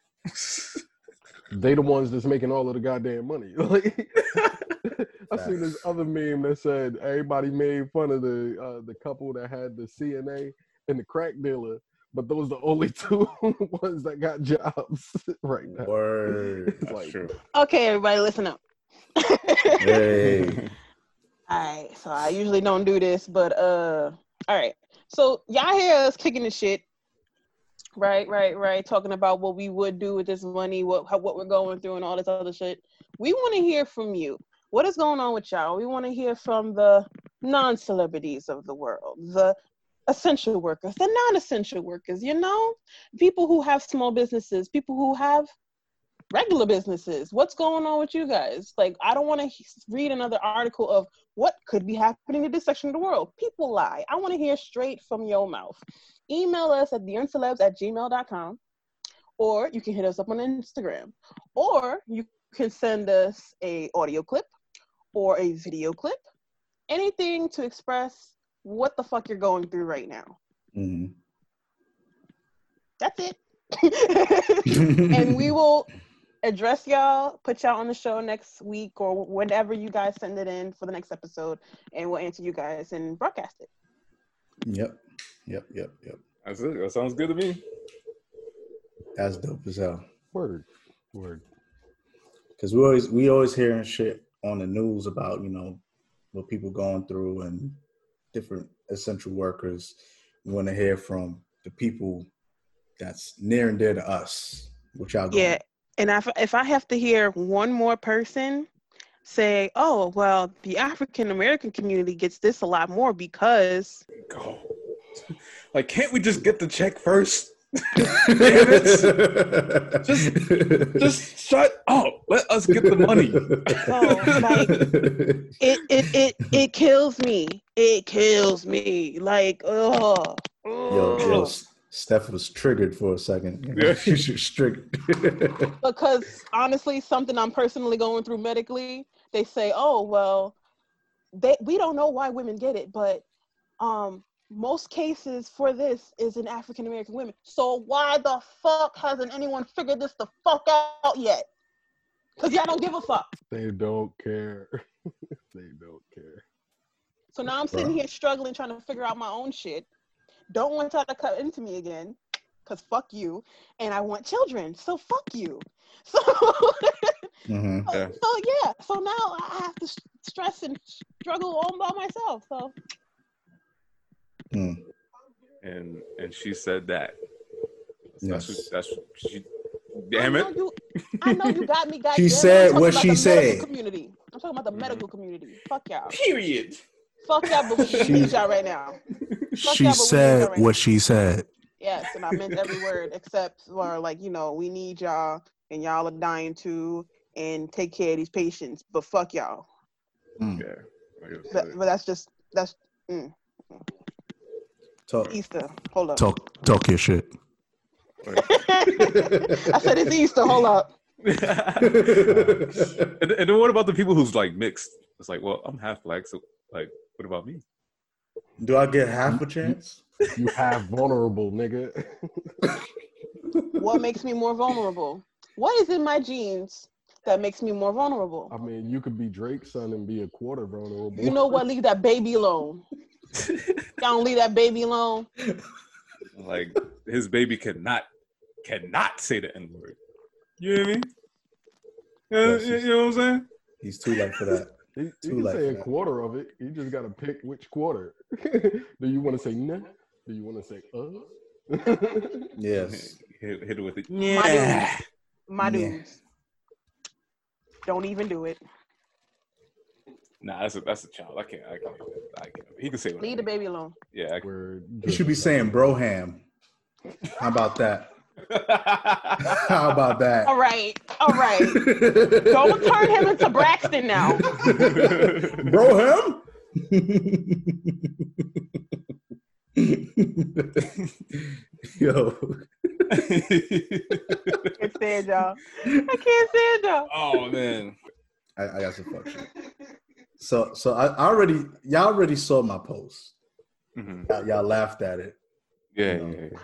They the ones that's making all of the goddamn money. Like, I seen this other meme that said everybody made fun of the couple that had the CNA and the crack dealer, but those are the only two ones that got jobs right now. Word. It's like, true. Okay, everybody, listen up. Hey. All right, so I usually don't do this, but all right. So y'all hear us kicking the shit, right, talking about what we would do with this money, what we're going through, and all this other shit. We want to hear from you. What is going on with y'all? We want to hear from the non-celebrities of the world, the essential workers, the non-essential workers, you know, people who have small businesses, people who have regular businesses. What's going on with you guys? Like, I don't want to read another article of what could be happening in this section of the world. People lie. I want to hear straight from your mouth. Email us at theuncelebs@gmail.com, or you can hit us up on Instagram, or you can send us a audio clip or a video clip, anything to express what the fuck you're going through right now. Mm-hmm. That's it. And we will address y'all, put y'all on the show next week or whenever you guys send it in for the next episode, and we'll answer you guys and broadcast it. Yep. That's it. That sounds good to me. That's dope as hell. Word. Because we always hearing shit on the news about, you know, what people going through, and different essential workers. We want to hear from the people that's near and dear to us. What y'all going? Yeah, and if I have to hear one more person say, "Oh, well, the African American community gets this a lot more because," like, can't we just get the check first? Damn it! Just shut up. Let us get the money. Oh, like it kills me. It kills me. Like, oh. Yo, Steph was triggered for a second. Yeah. She's triggered. Because honestly, something I'm personally going through medically, they say, "Oh, well, we don't know why women get it, but most cases for this is in African American women. So why the fuck hasn't anyone figured this the fuck out yet? Because y'all don't give a fuck." They don't care. They don't care. So now I'm sitting here struggling, trying to figure out my own shit. Don't want y'all to cut into me again, because fuck you. And I want children, so fuck you. So, Mm-hmm. So now I have to stress and struggle all by myself. So. And she said that. Yes. That's she. Damn it! I know you got me, guys. She said what she said. Community. I'm talking about the medical community. Fuck y'all. Period. Fuck y'all, but we need y'all right now. She said what she said. Yes, and I meant every word except for, like, we need y'all and y'all are dying too, and take care of these patients. But fuck y'all. Yeah. But that's. Talk. Easter. Hold up. Talk your shit. I said it's Easter. Hold up. And then what about the people who's like mixed? It's like, well, I'm half black, so like, what about me? Do I get half a chance? You half vulnerable, nigga. What makes me more vulnerable? What is in my genes that makes me more vulnerable? I mean, you could be Drake's son and be a quarter vulnerable. You know what? Leave that baby alone. Y'all don't leave that baby alone. Like, his baby cannot say the N-word. You know what I mean? You know what I'm saying? He's too late for that. He can say a quarter of it. You just got to pick which quarter. Do you want to say nah? Do you want to say Yes. Hit it with it. Yeah. My dudes. Don't even do it. Nah, that's a child. I can't. He can say whatever. Leave the baby alone. Yeah. You should be saying broham. How about that? How about that? All right. Don't turn him into Braxton now. Broham? Yo. I can't stand y'all. Oh man. I got some fuck shit. So y'all already saw my post. Mm-hmm. Y'all laughed at it. Yeah.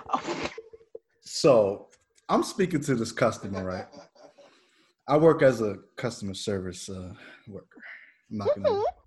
So I'm speaking to this customer, right? I work as a customer service worker. I'm not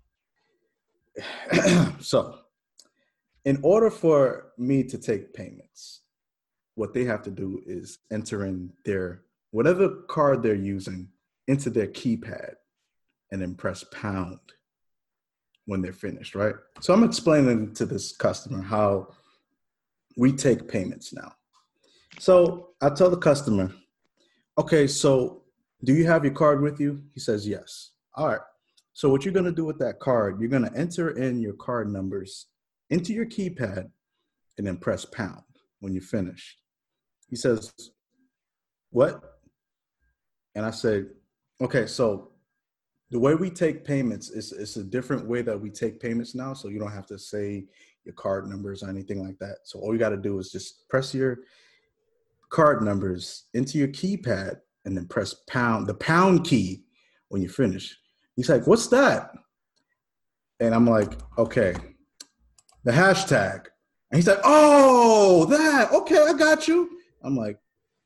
gonna. So, in order for me to take payments, what they have to do is enter in their whatever card they're using into their keypad, and then press pound when they're finished, right? So I'm explaining to this customer how we take payments now. So I tell the customer, okay, so do you have your card with you? He says, yes. All right. So what you're going to do with that card, you're going to enter in your card numbers into your keypad and then press pound when you finish. He says, what? And I said, okay, so the way we take payments is a different way that we take payments now. So you don't have to say your card numbers or anything like that. So all you got to do is just press your card numbers into your keypad and then press pound, the pound key when you finish. He's like, what's that? And I'm like, okay, the hashtag. And he's like, oh, that, okay, I got you. I'm like,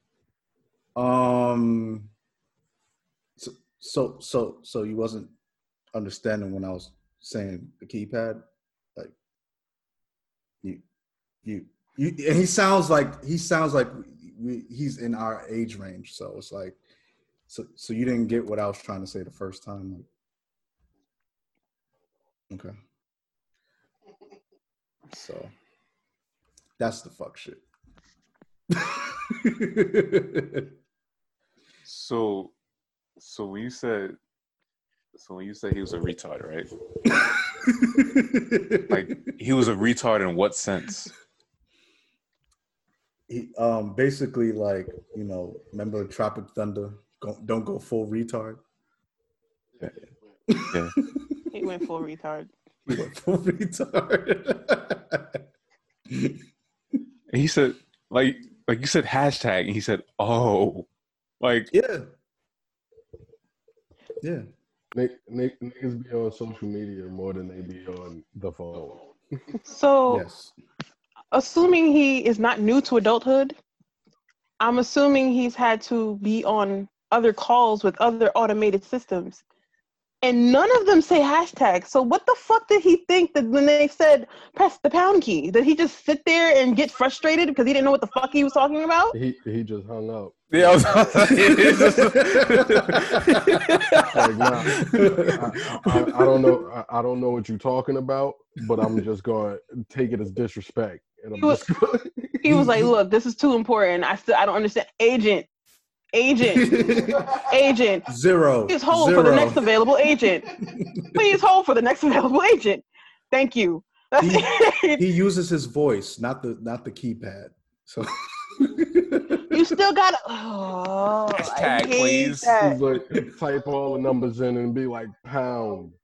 so you wasn't understanding when I was saying the keypad? Like, you, and he sounds like he's in our age range. So it's like, so you didn't get what I was trying to say the first time. Like, okay. So that's the fuck shit. So when you said he was a retard, right? Like he was a retard in what sense? He basically, like, you know, remember Tropic Thunder? Don't go full retard. Yeah. He went full retard. He went full retard. He said, like you said hashtag, and he said, "Oh, like yeah." Niggas be on social media more than they be on the phone. So, yes. Assuming he is not new to adulthood, I'm assuming he's had to be on other calls with other automated systems. And none of them say hashtag. So what the fuck did he think that when they said press the pound key? Did he just sit there and get frustrated because he didn't know what the fuck he was talking about? He just hung up. Yeah, like, nah, I don't know. I don't know what you're talking about, but I'm just going to take it as disrespect. And he was like, "Look, this is too important. I don't understand." Agent. Zero. Please hold for the next available agent. Please hold for the next available agent. Thank you. He uses his voice, not the keypad. So you still gotta hashtag, please. He's like, type all the numbers in and be like, pound.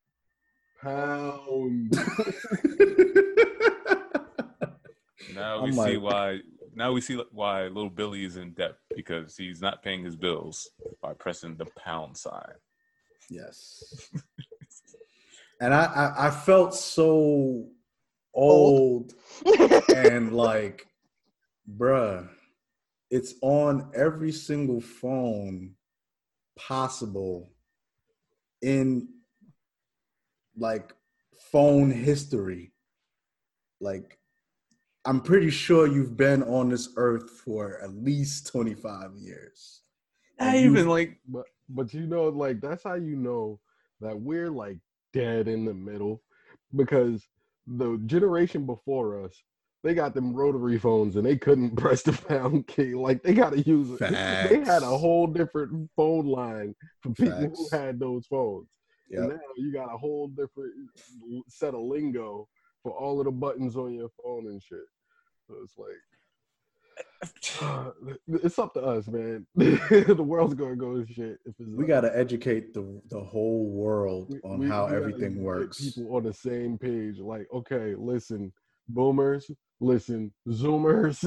Now we see why. Now we see why Little Billy is in debt, because he's not paying his bills by pressing the pound sign. Yes. And I felt so old and like, bruh, it's on every single phone possible in like phone history. Like, I'm pretty sure you've been on this earth for at least 25 years. I even like, but you know, like, that's how you know that we're like dead in the middle, because the generation before us, they got them rotary phones and they couldn't press the pound key. Like, they got to use it. Facts. They had a whole different phone line for people Facts. who had those phones. Yep. And now you got a whole different set of lingo for all of the buttons on your phone and shit. So it's like, it's up to us, man. The world's gonna go to shit. We gotta educate the whole world on how everything works. People on the same page. Like, okay, listen, boomers, listen, zoomers.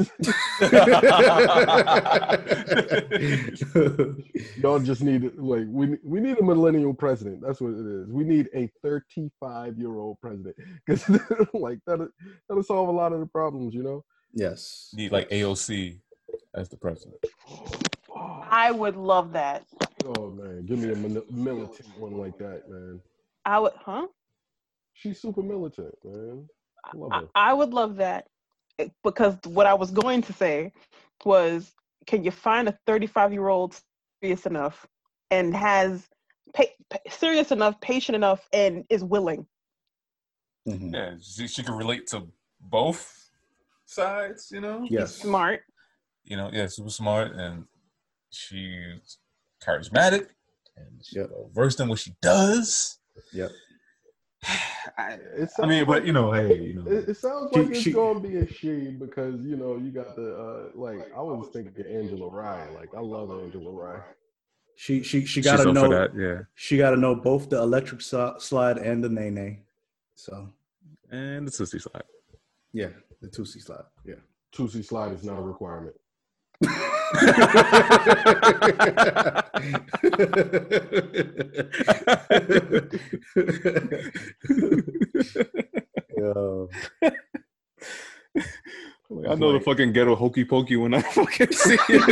Y'all just need, like, we need a millennial president. That's what it is. We need a 35-year-old president, because like that'll solve a lot of the problems, you know. Yes. Need like AOC as the president. I would love that. Oh man, give me a militant one like that, man. I would, She's super militant, man. I love her. I would love that, because what I was going to say was, can you find a 35-year-old serious enough and has serious enough, patient enough, and is willing? Mm-hmm. Yeah, she can relate to both sides, you know. Yes. Smart. You know, yeah, super smart, and she's charismatic, and she's versed in what she does. Yep. I mean, but you know, hey, you know, it sounds like it's gonna be a she, because you know you got the like, I was thinking of Angela Rye. Like, I love Angela Rye. She gotta know that, yeah. She gotta know both the electric slide and the nay. So, and the Tootsie slide. Yeah, the Tootsie slide. Yeah, Tootsie slide is not a requirement. Yo. I know the fucking ghetto hokey pokey when I fucking see it.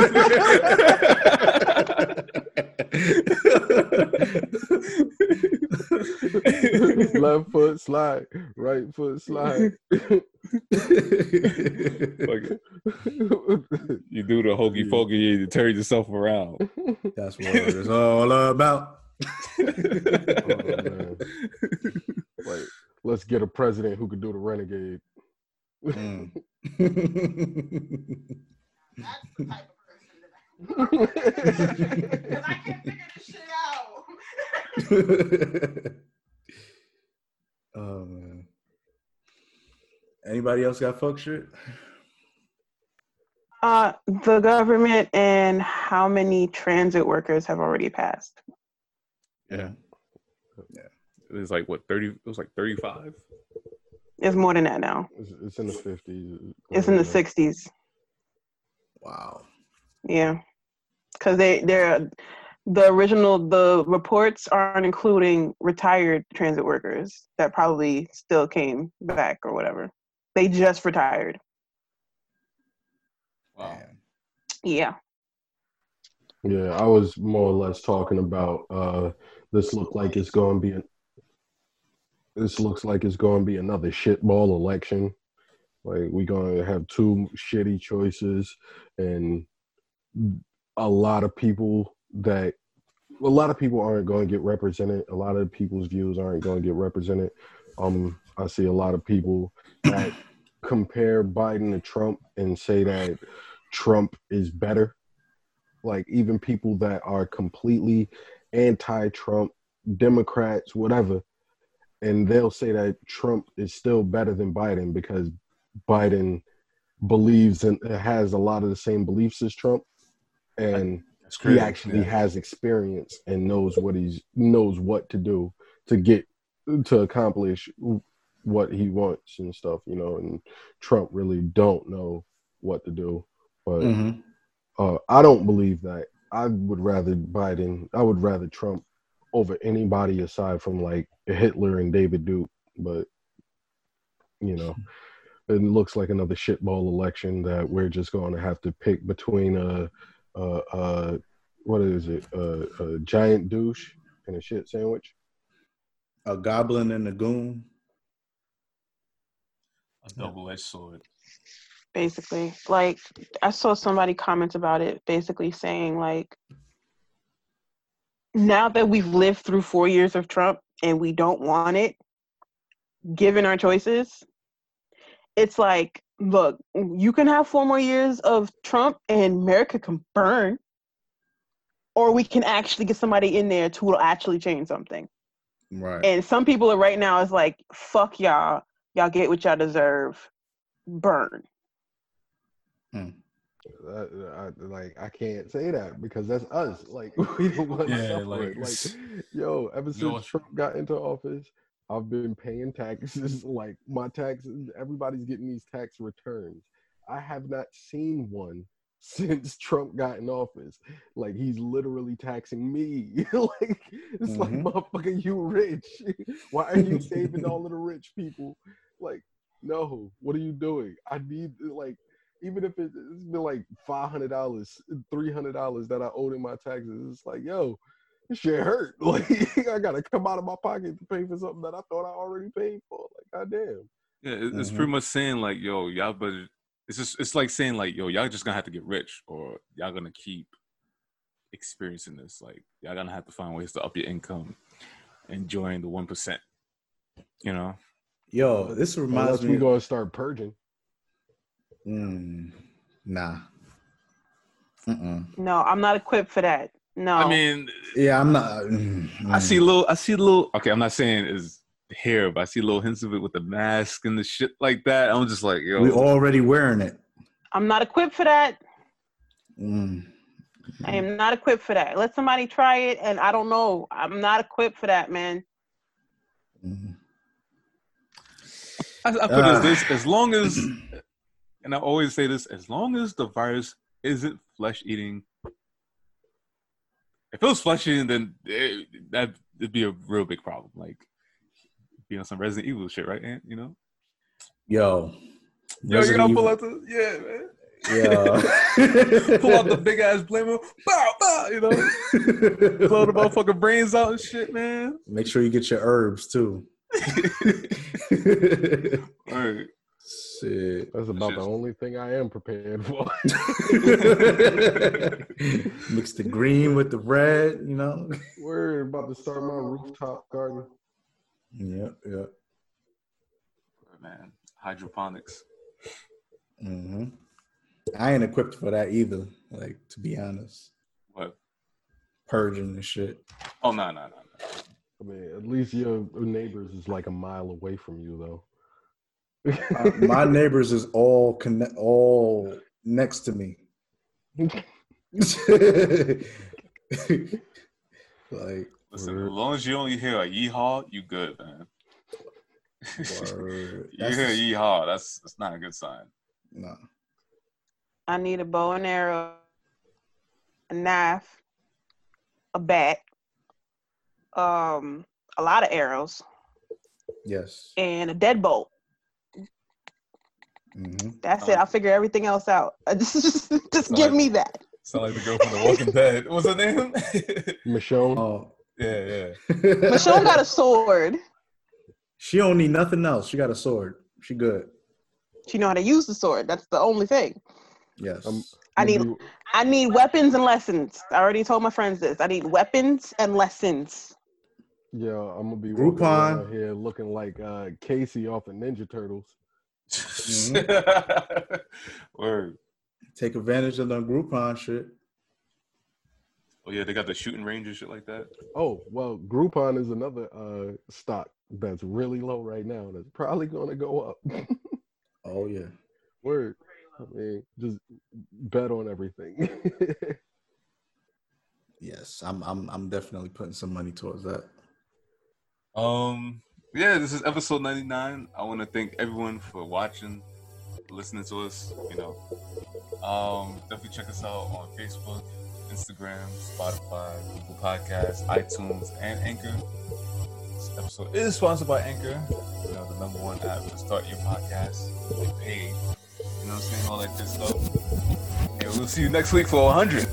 Left foot slide, right foot slide. You do the hokey pokey, you turn yourself around. That's what it's all about. Oh, man. Like, let's get a president who could do the renegade. Mm. That's the type of person that because I can't figure this shit out. Oh man. Anybody else got fuck shit? The government and how many transit workers have already passed. Yeah. It was like what 30? It was like 35. It's more than that now. It's in the 50s. It's in the 60s. Wow. Yeah, because the reports aren't including retired transit workers that probably still came back or whatever. They just retired. Wow. Yeah. Yeah, I was more or less talking about this looks like it's going to be another shitball election. Like we're going to have two shitty choices, and a lot of people aren't going to get represented. A lot of people's views aren't going to get represented. I see a lot of people that compare Biden to Trump and say that Trump is better. Like even people that are completely anti-Trump, Democrats, whatever, and they'll say that Trump is still better than Biden because Biden believes and has a lot of the same beliefs as Trump, and he actually has experience and knows what to do to accomplish what he wants and stuff, and Trump really don't know what to do. But I don't believe that. I would rather Trump over anybody aside from like Hitler and David Duke. But it looks like another shitball election that we're just going to have to pick between what is it? A giant douche and a shit sandwich. A goblin and a goon. A double-edged sword. Basically, like I saw somebody comment about it, basically saying like, now that we've lived through 4 years of Trump and we don't want it, given our choices, it's like, look, you can have 4 more years of Trump and America can burn, or we can actually get somebody in there who will actually change something. Right. And some people are right now is like, fuck y'all get what y'all deserve, burn. I can't say that because that's us. Like we don't want to suffer. Ever since Trump got into office, I've been paying taxes. Like my taxes, everybody's getting these tax returns. I have not seen one since Trump got in office. Like he's literally taxing me. Like it's like, motherfucker, you rich. Why are you saving all of the rich people? Like, no, what are you doing? I need even if it's been like $500, $300 that I owed in my taxes, it's like, yo, this shit hurt. Like, I gotta come out of my pocket to pay for something that I thought I already paid for. Like, goddamn. Yeah, it's pretty much saying like, yo, y'all better. It's like saying like, yo, y'all just gonna have to get rich, or y'all gonna keep experiencing this. Like, y'all gonna have to find ways to up your income, enjoying the 1%. Yo, this reminds me. We gonna start purging. Nah. No, I'm not equipped for that. No. I mean, yeah, I'm not. I see little. Okay, I'm not saying it's here, but I see little hints of it with the mask and the shit like that. I'm just like, yo, we already wearing it. I'm not equipped for that. I am not equipped for that. Let somebody try it, and I don't know. I'm not equipped for that, man. I put it as this: as long as, and I always say this, as long as the virus isn't flesh eating. If it was flesh eating, then that'd be a real big problem. Like be on some Resident Evil shit, right, Ant? Yo, you're gonna pull out the man. Yeah, pull out the big ass flamer, bow, bow, blow the motherfucking brains out and shit, man. Make sure you get your herbs too. All right. Shit. That's about the only thing I am prepared for. Mix the green with the red, We're about to start my rooftop garden. Yep. Man, hydroponics. Mm-hmm. I ain't equipped for that either. Like, to be honest. What? Purging and shit. Oh no. I mean, at least your neighbors is like a mile away from you, though. My neighbors is all next to me. Like, listen, as long as you only hear a yeehaw, you good, man. You hear yeehaw, that's not a good sign. No. I need a bow and arrow, a knife, a bat, a lot of arrows. Yes. And a deadbolt. Mm-hmm. That's it. I'll figure everything else out. Just give me that. Sound like the girl from The Walking Dead. What's her name? Michonne. Oh, yeah. Michonne got a sword. She don't need nothing else. She got a sword. She good. She know how to use the sword. That's the only thing. Yes. I need weapons and lessons. I already told my friends this. I need weapons and lessons. Yeah, I'm gonna be walking around here looking like Casey off of Ninja Turtles. Mm-hmm. Word. Take advantage of the Groupon shit. Oh yeah, they got the shooting range and shit like that. Oh well, Groupon is another stock that's really low right now. That's probably gonna go up. Oh yeah. Word. I mean, just bet on everything. Yes, I'm definitely putting some money towards that. Yeah, this is episode 99. I want to thank everyone for watching, listening to us. Definitely check us out on Facebook, Instagram, Spotify, Google Podcasts, iTunes, and Anchor. This episode is sponsored by Anchor, the #1 app to start your podcast. Get paid. You know what I'm saying? All that good stuff. And we'll see you next week for 100.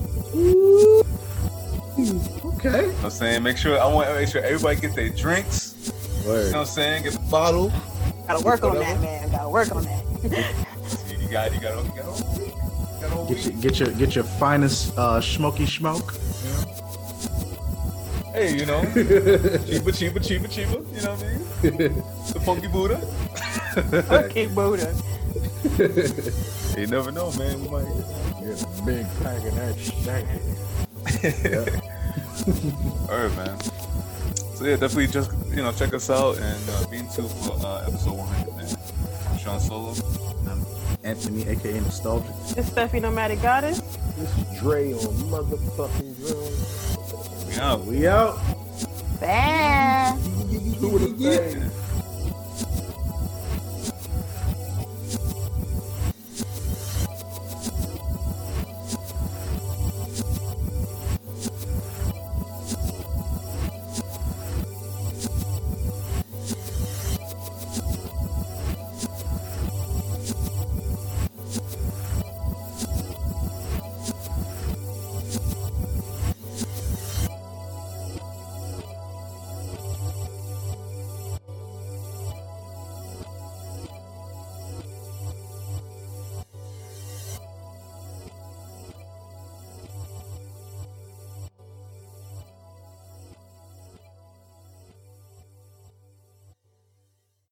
Okay. You know what I'm saying? I want to make sure everybody get their drinks. Word. You know what I'm saying? Get the bottle. Gotta work on that, man. Gotta work on that. You got Get your finest smoky smoke. Hey, cheaper. You know what I mean? The funky Buddha. Funky Buddha. You never know, man. We might get a big pack of that shit. All right, man. So yeah, definitely just check us out and be in tune for episode 100, man. I'm Sean Solo. I'm Anthony, aka Nostalgic. It's Steffi Nomadic Goddess. This is Dre on motherfucking drums. We out. We out. Bye. Who would have said?